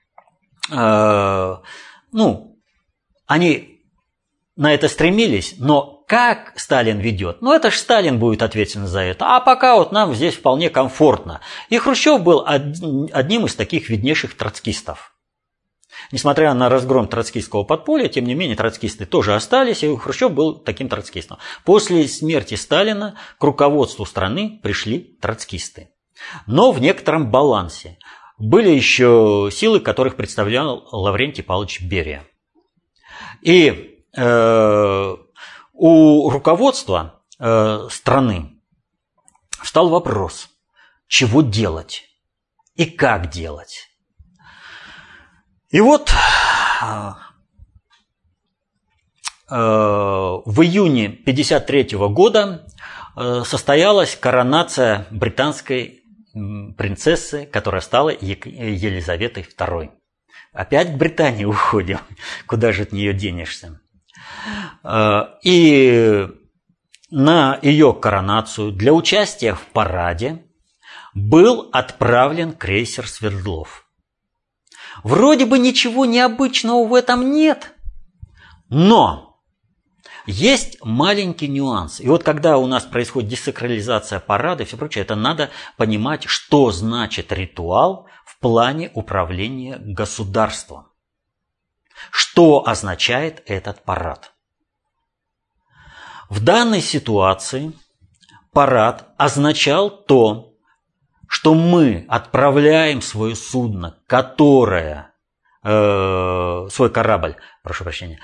они на это стремились, но как Сталин ведет? Это же Сталин будет ответственен за это. А пока вот нам здесь вполне комфортно. И Хрущев был одним из таких виднейших троцкистов. Несмотря на разгром троцкистского подполья, тем не менее троцкисты тоже остались, и Хрущев был таким троцкистом. После смерти Сталина к руководству страны пришли троцкисты. Но в некотором балансе. Были еще силы, которых представлял Лаврентий Павлович Берия. И у руководства страны встал вопрос, чего делать и как делать. И вот в июне 1953 года состоялась коронация британской принцессы, которая стала Елизаветой II. Опять к Британии уходим, куда же от нее денешься. И на ее коронацию для участия в параде был отправлен крейсер «Свердлов». Вроде бы ничего необычного в этом нет, но есть маленький нюанс. И вот когда у нас происходит десакрализация парада и все прочее, это надо понимать, что значит ритуал в в плане управления государством. Что означает этот парад? В данной ситуации парад означал то, что мы отправляем свое судно, свой корабль, прошу прощения,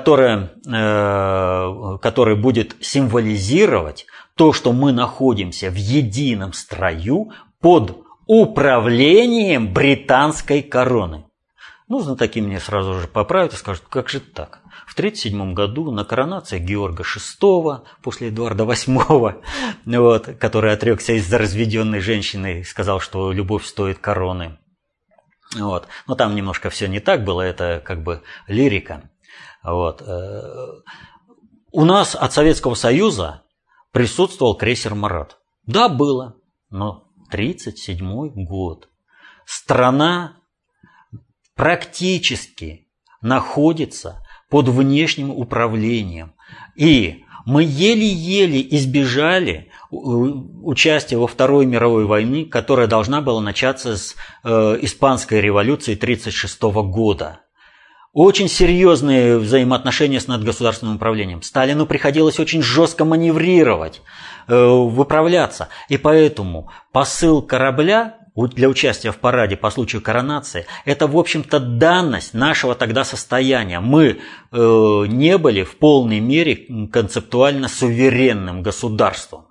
который будет символизировать то, что мы находимся в едином строю под управлением британской короны. Ну, такие мне сразу же поправят и скажут, как же так? В 1937 году на коронации Георга VI после Эдуарда VIII, который отрекся из-за разведенной женщины и сказал, что любовь стоит короны. Но там немножко все не так было, это как бы лирика. У нас от Советского Союза присутствовал крейсер «Марат». Да, было, но 1937 год. Страна практически находится под внешним управлением. И мы еле-еле избежали участия во Второй мировой войне, которая должна была начаться с Испанской революции 1936 года. Очень серьезные взаимоотношения с надгосударственным управлением. Сталину приходилось очень жестко маневрировать, выправляться. И поэтому посыл корабля для участия в параде по случаю коронации – это, в общем-то, данность нашего тогда состояния. Мы не были в полной мере концептуально суверенным государством.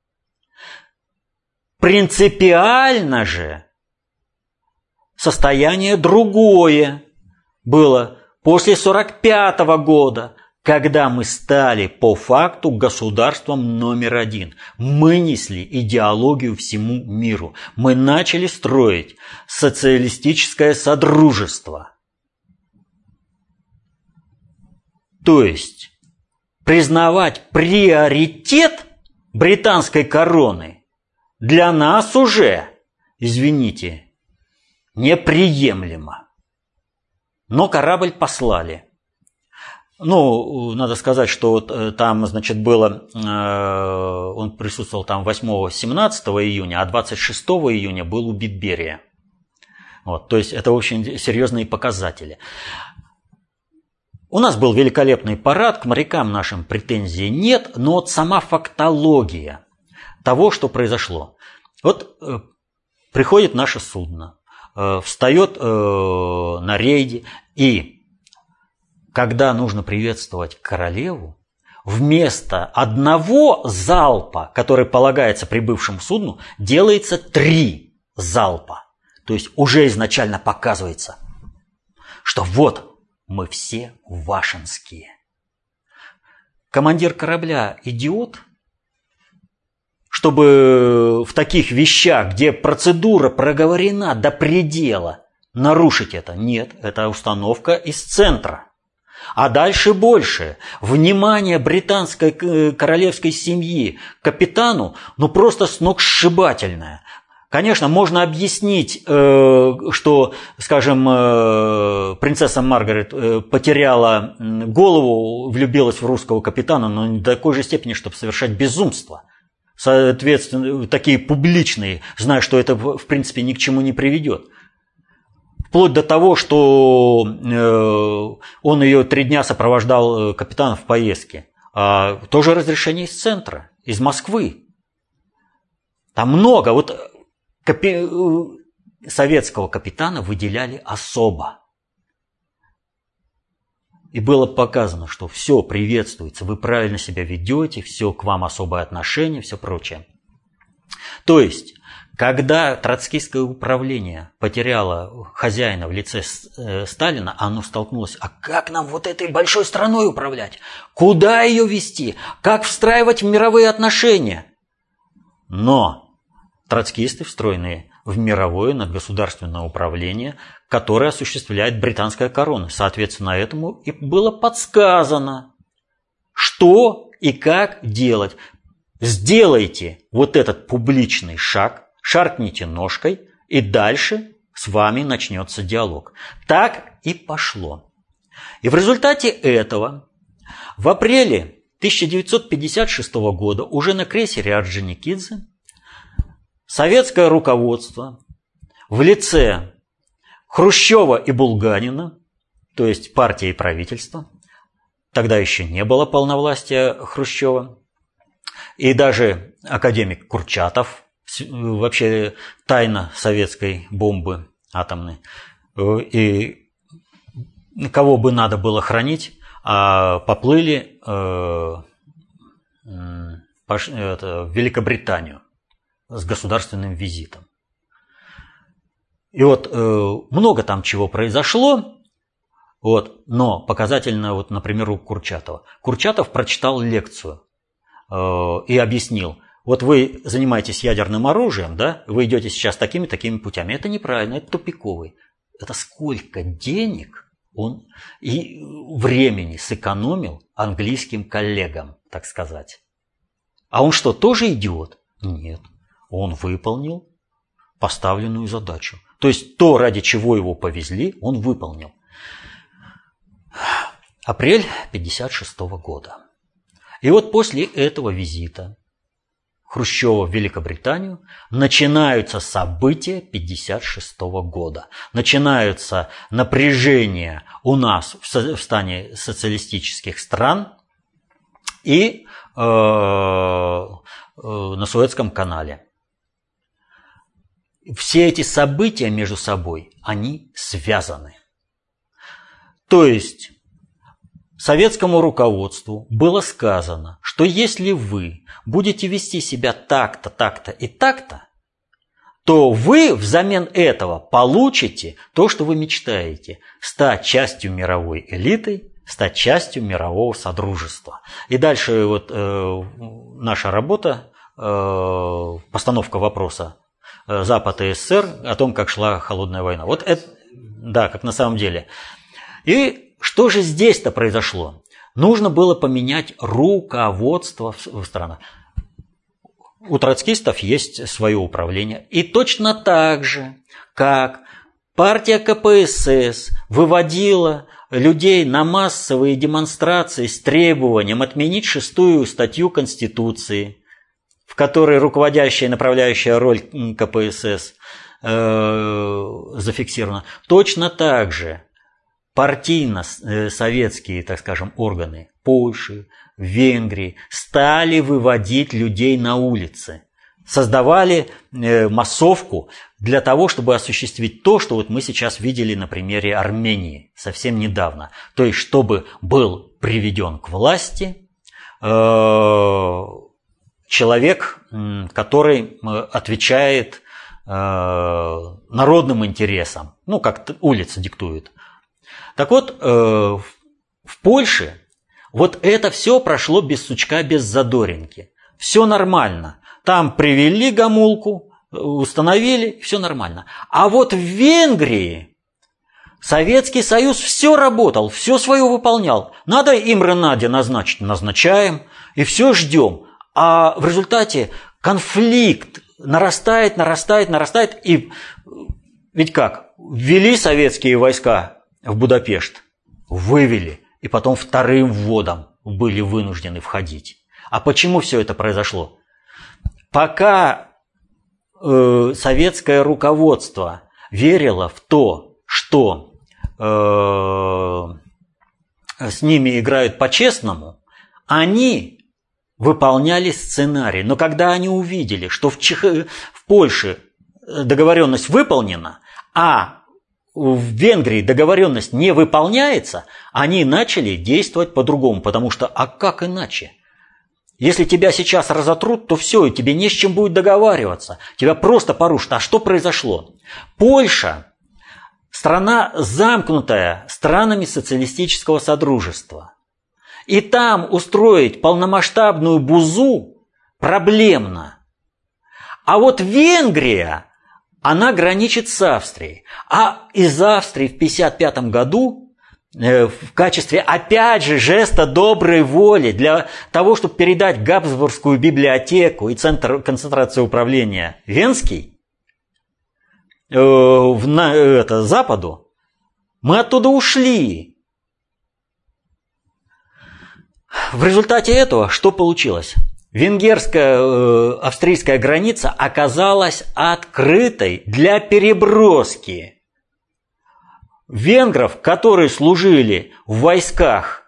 Принципиально же состояние другое было после 1945 года, когда мы стали по факту государством номер один. Мы несли идеологию всему миру. Мы начали строить социалистическое содружество. То есть признавать приоритет британской короны для нас уже, извините, неприемлемо. Но корабль послали. Надо сказать, что там, было, он присутствовал там 8-17 июня, а 26 июня был убит Берия. То есть это очень серьезные показатели. У нас был великолепный парад, к морякам нашим претензий нет, но сама фактология того, что произошло. Приходит наше судно, встает на рейде, и когда нужно приветствовать королеву, вместо одного залпа, который полагается прибывшему судну, делается 3 залпа. То есть уже изначально показывается, что мы все вашинские. Командир корабля идиот, чтобы в таких вещах, где процедура проговорена до предела, нарушить это? Нет, это установка из центра. А дальше больше. Внимание британской королевской семьи к капитану, просто сногсшибательное. Конечно, можно объяснить, что, скажем, принцесса Маргарет потеряла голову, влюбилась в русского капитана, но не до такой же степени, чтобы совершать безумство. Соответственно, такие публичные, зная, что это, в принципе, ни к чему не приведет. Вплоть до того, что он ее 3 дня сопровождал, капитана, в поездке. Тоже разрешение из центра, из Москвы. Там много. Советского капитана выделяли особо. И было показано, что все приветствуется, вы правильно себя ведете, все к вам особое отношение, все прочее. То есть, когда троцкистское управление потеряло хозяина в лице Сталина, оно столкнулось, а как нам этой большой страной управлять? Куда ее вести? Как встраивать в мировые отношения? Но троцкисты, встроенные в мировое надгосударственное управление, которое осуществляет британская корона. Соответственно, этому и было подсказано, что и как делать. Сделайте этот публичный шаг, шаркните ножкой, и дальше с вами начнется диалог. Так и пошло. И в результате этого в апреле 1956 года уже на крейсере Орджоникидзе советское руководство в лице Хрущева и Булганина, то есть партия и правительство. Тогда еще не было полновластия Хрущева. И даже академик Курчатов, вообще тайна советской бомбы атомной, и кого бы надо было хранить, поплыли в Великобританию с государственным визитом. И вот много там чего произошло, но показательно, например, у Курчатова. Курчатов прочитал лекцию и объяснил: вот вы занимаетесь ядерным оружием, да, вы идете сейчас такими путями. Это неправильно, это тупиковый. Это сколько денег он и времени сэкономил английским коллегам, так сказать. А он что, тоже идиот? Нет. Он выполнил поставленную задачу. То есть то, ради чего его повезли, он выполнил. Апрель 1956 года. И вот после этого визита Хрущева в Великобританию начинаются события 1956 года. Начинаются напряжения у нас в стане социалистических стран и на Суэцком канале. Все эти события между собой, они связаны. То есть советскому руководству было сказано, что если вы будете вести себя так-то, так-то и так-то, то вы взамен этого получите то, что вы мечтаете – стать частью мировой элиты, стать частью мирового содружества. И дальше наша работа, постановка вопроса Запад и СССР о том, как шла холодная война. Вот это, да, как на самом деле. И что же здесь-то произошло? Нужно было поменять руководство в странах. У троцкистов есть свое управление. И точно так же, как партия КПСС выводила людей на массовые демонстрации с требованием отменить 6-ю статью Конституции, в которой руководящая и направляющая роль КПСС зафиксирована, точно так же партийно-советские, так скажем, органы Польши, Венгрии стали выводить людей на улицы, создавали массовку для того, чтобы осуществить то, что вот мы сейчас видели на примере Армении совсем недавно. То есть, чтобы был приведен к власти человек, который отвечает народным интересам, как улица диктует. Так вот, в Польше вот это все прошло без сучка, без задоринки. Все нормально. Там привели гомулку, установили, все нормально. А вот в Венгрии Советский Союз все работал, все свое выполнял. Надо Имре Наде назначить, назначаем, и все ждем. А в результате конфликт нарастает. И ведь как? Ввели советские войска в Будапешт, вывели, и потом вторым вводом были вынуждены входить. А почему все это произошло? Пока советское руководство верило в то, что с ними играют по-честному, они выполняли сценарий. Но когда они увидели, что в Польше договоренность выполнена, а в Венгрии договоренность не выполняется, они начали действовать по-другому, потому что, а как иначе? Если тебя сейчас разотрут, то все, и тебе не с чем будет договариваться. Тебя просто порушат. А что произошло? Польша – страна замкнутая странами социалистического содружества. И там устроить полномасштабную бузу проблемно. А вот Венгрия, она граничит с Австрией. А из Австрии в 1955 году в качестве, опять же, жеста доброй воли для того, чтобы передать Габсбургскую библиотеку и центр концентрации управления Венский Западу, мы оттуда ушли. В результате этого что получилось? Венгерская, австрийская граница оказалась открытой для переброски венгров, которые служили в войсках,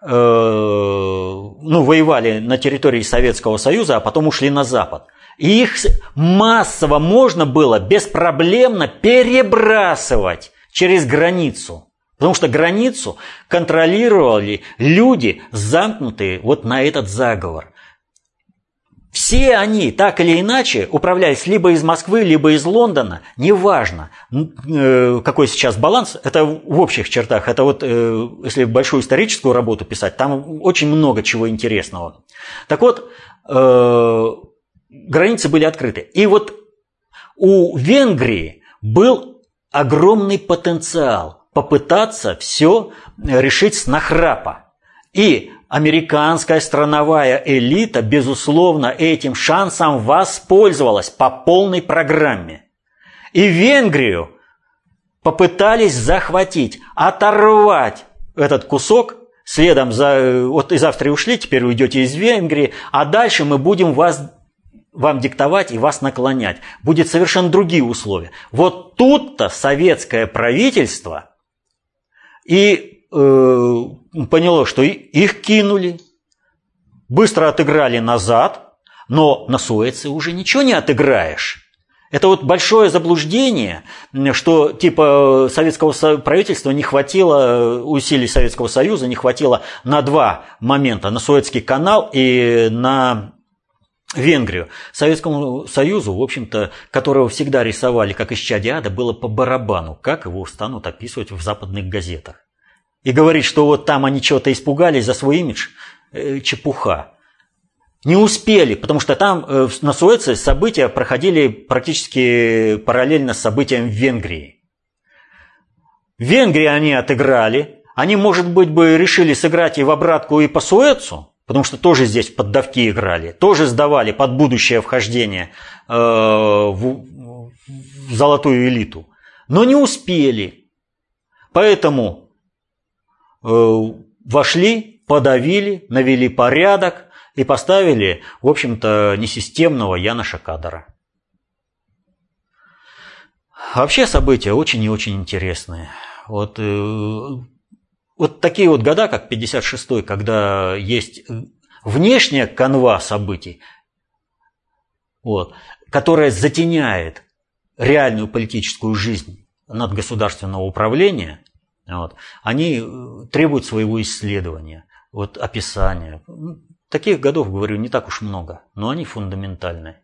воевали на территории Советского Союза, а потом ушли на Запад. И их массово можно было беспроблемно перебрасывать через границу. Потому что границу контролировали люди, замкнутые вот на этот заговор. Все они, так или иначе, управлялись либо из Москвы, либо из Лондона, неважно, какой сейчас баланс, это в общих чертах, это вот, если большую историческую работу писать, там очень много чего интересного. Так вот, границы были открыты. И вот у Венгрии был огромный потенциал попытаться все решить с нахрапа. И американская страновая элита, безусловно, этим шансом воспользовалась по полной программе. И Венгрию попытались захватить, оторвать этот кусок, следом вот из Австрии ушли, теперь уйдете из Венгрии, а дальше мы будем вам диктовать и вас наклонять. Будет совершенно другие условия. Вот тут-то советское правительство и поняло, что их кинули, быстро отыграли назад, но на Суэце уже ничего не отыграешь. Это вот большое заблуждение, что типа советского правительства не хватило, усилий Советского Союза не хватило на два момента, на Суэцкий канал и на Венгрию. Советскому Союзу, в общем-то, которого всегда рисовали как исчадие ада, было по барабану, как его станут описывать в западных газетах. И говорить, что вот там они чего-то испугались за свой имидж, чепуха. Не успели, потому что там на Суэце события проходили практически параллельно с событием в Венгрии. В Венгрии они отыграли, они, может быть, бы решили сыграть и в обратку, и по Суэцу, потому что тоже здесь в поддавки играли, тоже сдавали под будущее вхождение в золотую элиту, но не успели. Поэтому вошли, подавили, навели порядок и поставили, в общем-то, несистемного Яноша Кадара. Вообще события очень и очень интересные. Вот такие вот года, как 56-й, когда есть внешняя канва событий, которая затеняет реальную политическую жизнь надгосударственного управления, они требуют своего исследования, описания. Таких годов, говорю, не так уж много, но они фундаментальные.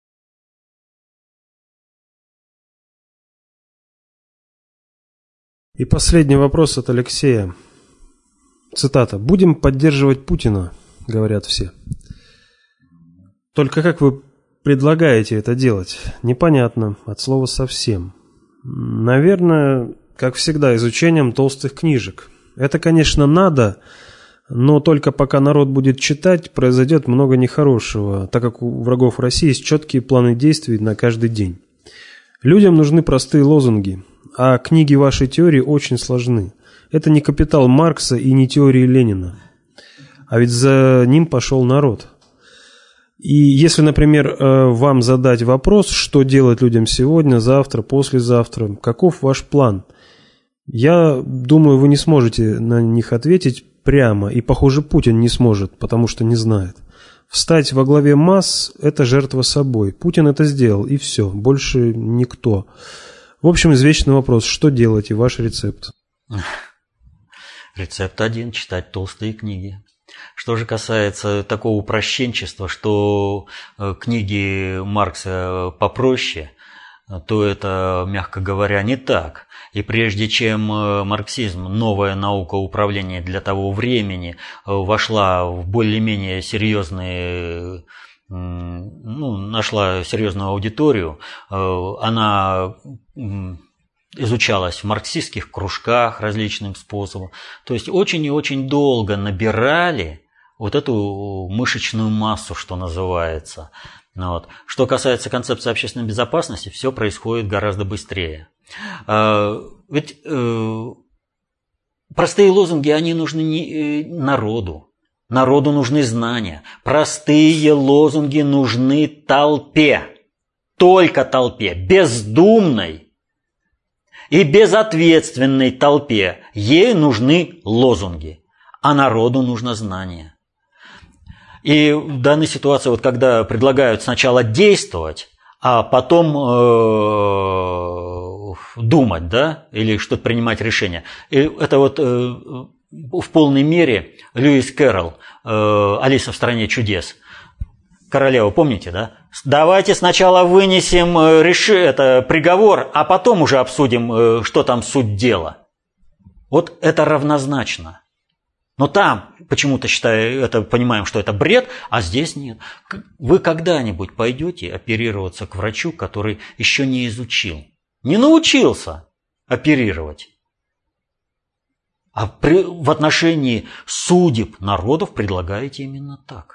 И последний вопрос от Алексея. Цитата. «Будем поддерживать Путина», говорят все. Только как вы предлагаете это делать? Непонятно, от слова совсем. Наверное, как всегда, изучением толстых книжек. Это, конечно, надо, но только пока народ будет читать, произойдет много нехорошего, так как у врагов России есть четкие планы действий на каждый день. Людям нужны простые лозунги, а книги вашей теории очень сложны. Это не «Капитал» Маркса и не теории Ленина. А ведь за ним пошел народ. И если, например, вам задать вопрос, что делать людям сегодня, завтра, послезавтра, каков ваш план? Я думаю, вы не сможете на них ответить прямо, и, похоже, Путин не сможет, потому что не знает. Встать во главе масс – это жертва собой. Путин это сделал, и все, больше никто. В общем, извечный вопрос, что делать, и ваш рецепт? Рецепт один – читать толстые книги. Что же касается такого упрощенчества, что книги Маркса попроще, то это, мягко говоря, не так. И прежде чем марксизм, новая наука управления для того времени, вошла в более-менее серьезные, нашла серьезную аудиторию, она изучалась в марксистских кружках различным способом. То есть очень и очень долго набирали вот эту мышечную массу, что называется. Что касается концепции общественной безопасности, все происходит гораздо быстрее. Ведь простые лозунги, они нужны народу. Народу нужны знания. Простые лозунги нужны толпе. Только толпе. Бездумной. и безответственной толпе ей нужны лозунги, а народу нужно знание. И в данной ситуации, вот когда предлагают сначала действовать, а потом думать, да, или что-то принимать решение. И это вот в полной мере Льюис Кэрролл, «Алиса в стране чудес». Королеву, помните, да? Давайте сначала вынесем приговор, а потом уже обсудим, что там суть дела. Вот это равнозначно. Но там почему-то понимаем, что это бред, а здесь нет. Вы когда-нибудь пойдете оперироваться к врачу, который еще не изучил, не научился оперировать? А в отношении судеб народов предлагаете именно так.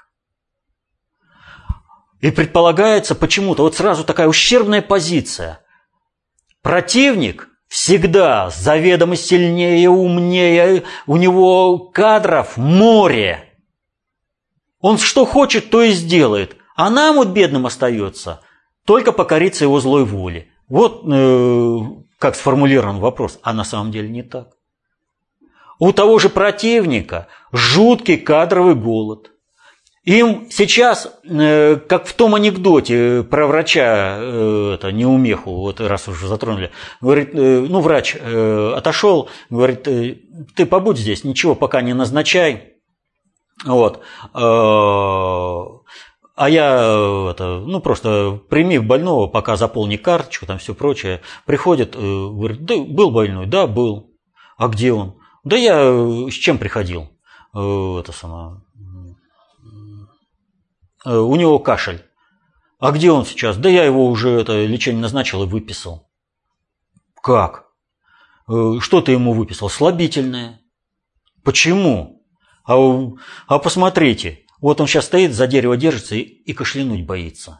И предполагается почему-то вот сразу такая ущербная позиция. Противник всегда заведомо сильнее, умнее, у него кадров море. Он что хочет, то и сделает. А нам вот бедным остается только покориться его злой воле. Вот как сформулирован вопрос, а на самом деле не так. У того же противника жуткий кадровый голод. Им сейчас, как в том анекдоте про врача, неумеху, вот раз уже затронули, говорит, врач отошел, говорит, ты побудь здесь, ничего пока не назначай, вот, а я, просто прими больного, пока заполни карточку, там все прочее. Приходит, говорит, да, был больной, да, был, а где он? Да я с чем приходил, у него кашель. А где он сейчас? Да я его уже лечение назначил и выписал. Как? Что ты ему выписал? Слабительное. Почему? А посмотрите, вот он сейчас стоит, за дерево держится и кашлянуть боится.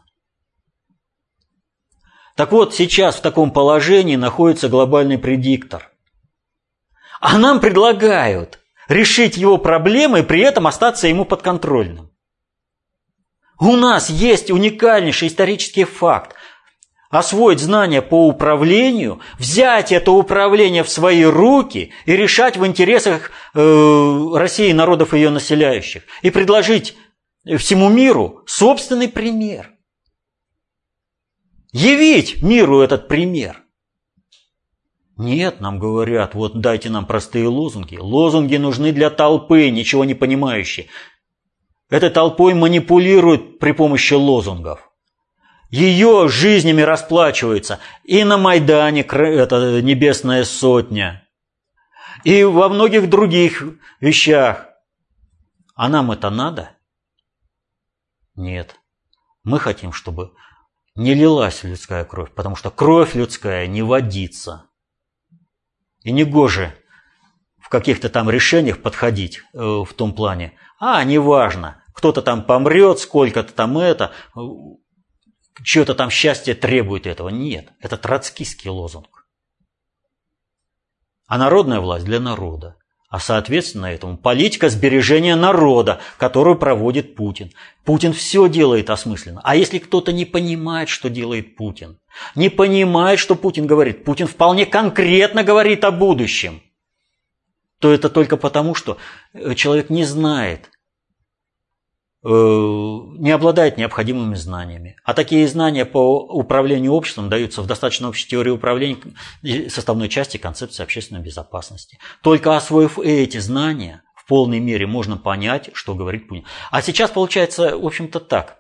Так вот, сейчас в таком положении находится глобальный предиктор. А нам предлагают решить его проблемы и при этом остаться ему подконтрольным. У нас есть уникальнейший исторический факт. Освоить знания по управлению, взять это управление в свои руки и решать в интересах России и народов ее населяющих. И предложить всему миру собственный пример. Явить миру этот пример. Нет, нам говорят, вот дайте нам простые лозунги. Лозунги нужны для толпы, ничего не понимающей. Этой толпой манипулируют при помощи лозунгов. Ее жизнями расплачиваются и на Майдане, это Небесная Сотня, и во многих других вещах. А нам это надо? Нет. Мы хотим, чтобы не лилась людская кровь, потому что кровь людская не водится. И негоже в каких-то там решениях подходить в том плане. Неважно, кто-то там помрет, сколько-то там чье-то там счастье требует этого. Нет, это троцкистский лозунг. А народная власть для народа. А соответственно этому политика сбережения народа, которую проводит Путин. Путин все делает осмысленно. А если кто-то не понимает, что делает Путин, не понимает, что Путин говорит, Путин вполне конкретно говорит о будущем, то это только потому, что человек не знает, не обладает необходимыми знаниями. А такие знания по управлению обществом даются в достаточно общей теории управления составной части концепции общественной безопасности. Только освоив эти знания, в полной мере можно понять, что говорит Путин. А сейчас получается, в общем-то, так.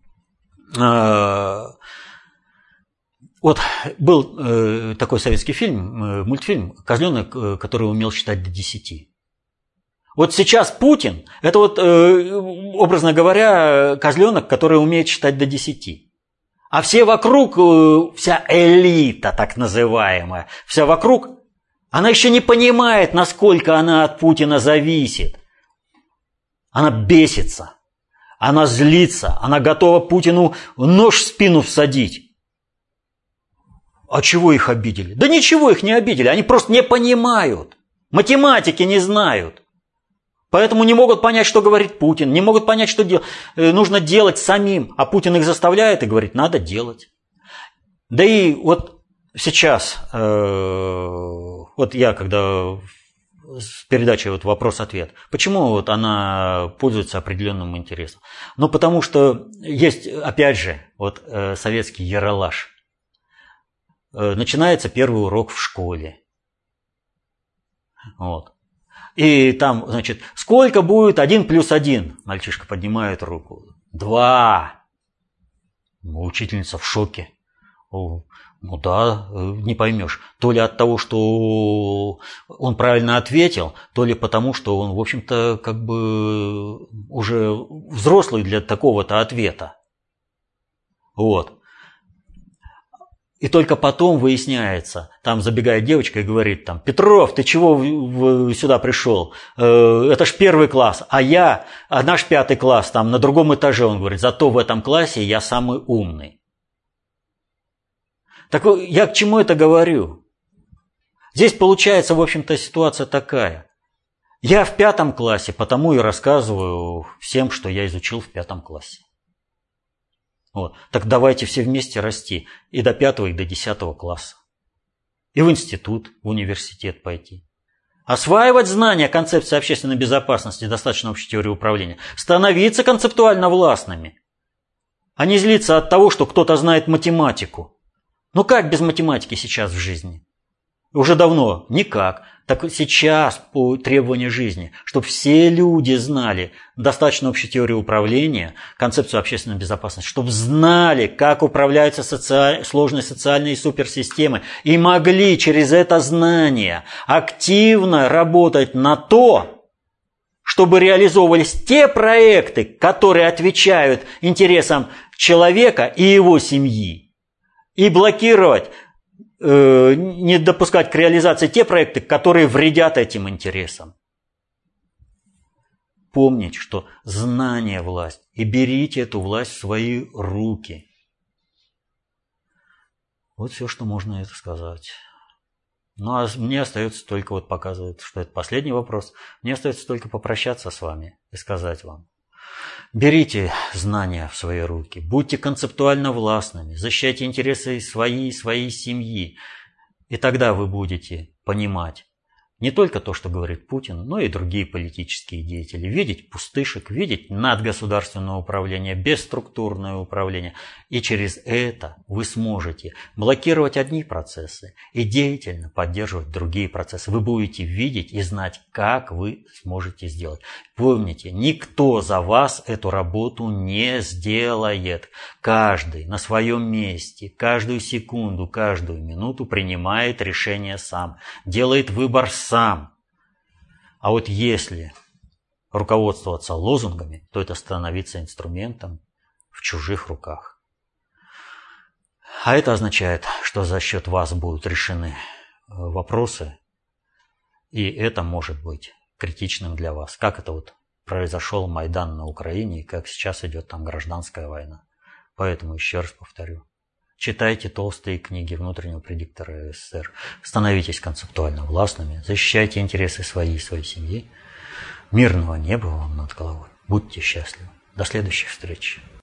Вот был такой советский мультфильм «Козленок, который умел считать до 10». Вот сейчас Путин, это вот, образно говоря, козленок, который умеет считать до 10. А все вокруг, вся элита так называемая, вся вокруг, она еще не понимает, насколько она от Путина зависит. Она бесится, она злится, она готова Путину нож в спину всадить. А чего их обидели? Да ничего их не обидели, они просто не понимают, математики не знают. Поэтому не могут понять, что говорит Путин, не могут понять, что нужно делать самим. А Путин их заставляет и говорит, надо делать. Да и вот сейчас, вот я когда с передачей вот «Вопрос-ответ», почему вот она пользуется определенным интересом? Ну, потому что есть, опять же, вот советский яролаж. Начинается первый урок в школе. Вот. И там, значит, сколько будет 1 + 1? Мальчишка поднимает руку. 2. Учительница в шоке. Ну да, не поймешь. То ли от того, что он правильно ответил, то ли потому, что он, в общем-то, как бы уже взрослый для такого-то ответа. Вот. И только потом выясняется, там забегает девочка и говорит, там, Петров, ты чего сюда пришел? Это ж 1 класс, а наш 5 класс, там на другом этаже, он говорит, зато в этом классе я самый умный. Так я к чему это говорю? Здесь получается, в общем-то, ситуация такая. Я в 5 классе, потому и рассказываю всем, что я изучил в 5 классе. Вот. Так давайте все вместе расти и до 5, и до 10 класса. И в институт, в университет пойти. Осваивать знания концепции общественной безопасности, достаточно общей теории управления. Становиться концептуально властными. А не злиться от того, что кто-то знает математику. Ну как без математики сейчас в жизни? Уже давно никак. Так сейчас по требованию жизни, чтобы все люди знали достаточно общей теорию управления, концепцию общественной безопасности, чтобы знали, как управляются сложные социальные суперсистемы и могли через это знание активно работать на то, чтобы реализовывались те проекты, которые отвечают интересам человека и его семьи. И блокировать, не допускать к реализации те проекты, которые вредят этим интересам. Помните, что знание – власть. И берите эту власть в свои руки. Вот все, что можно это сказать. Ну, а мне остается только, вот показывает, что это последний вопрос, мне остается только попрощаться с вами и сказать вам. Берите знания в свои руки, будьте концептуально властными, защищайте интересы своей семьи. И тогда вы будете понимать не только то, что говорит Путин, но и другие политические деятели. Видеть пустышек, видеть надгосударственное управление, бесструктурное управление. И через это вы сможете блокировать одни процессы и деятельно поддерживать другие процессы. Вы будете видеть и знать, как вы сможете сделать. Помните, никто за вас эту работу не сделает. Каждый на своем месте, каждую секунду, каждую минуту принимает решение сам, делает выбор сам. А вот если руководствоваться лозунгами, то это становится инструментом в чужих руках. А это означает, что за счет вас будут решены вопросы, и это может быть критичным для вас. Как это вот произошел Майдан на Украине, и как сейчас идет там гражданская война. Поэтому еще раз повторю. Читайте толстые книги внутреннего предиктора СССР. Становитесь концептуально властными. Защищайте интересы своей и своей семьи. Мирного неба вам над головой. Будьте счастливы. До следующих встреч.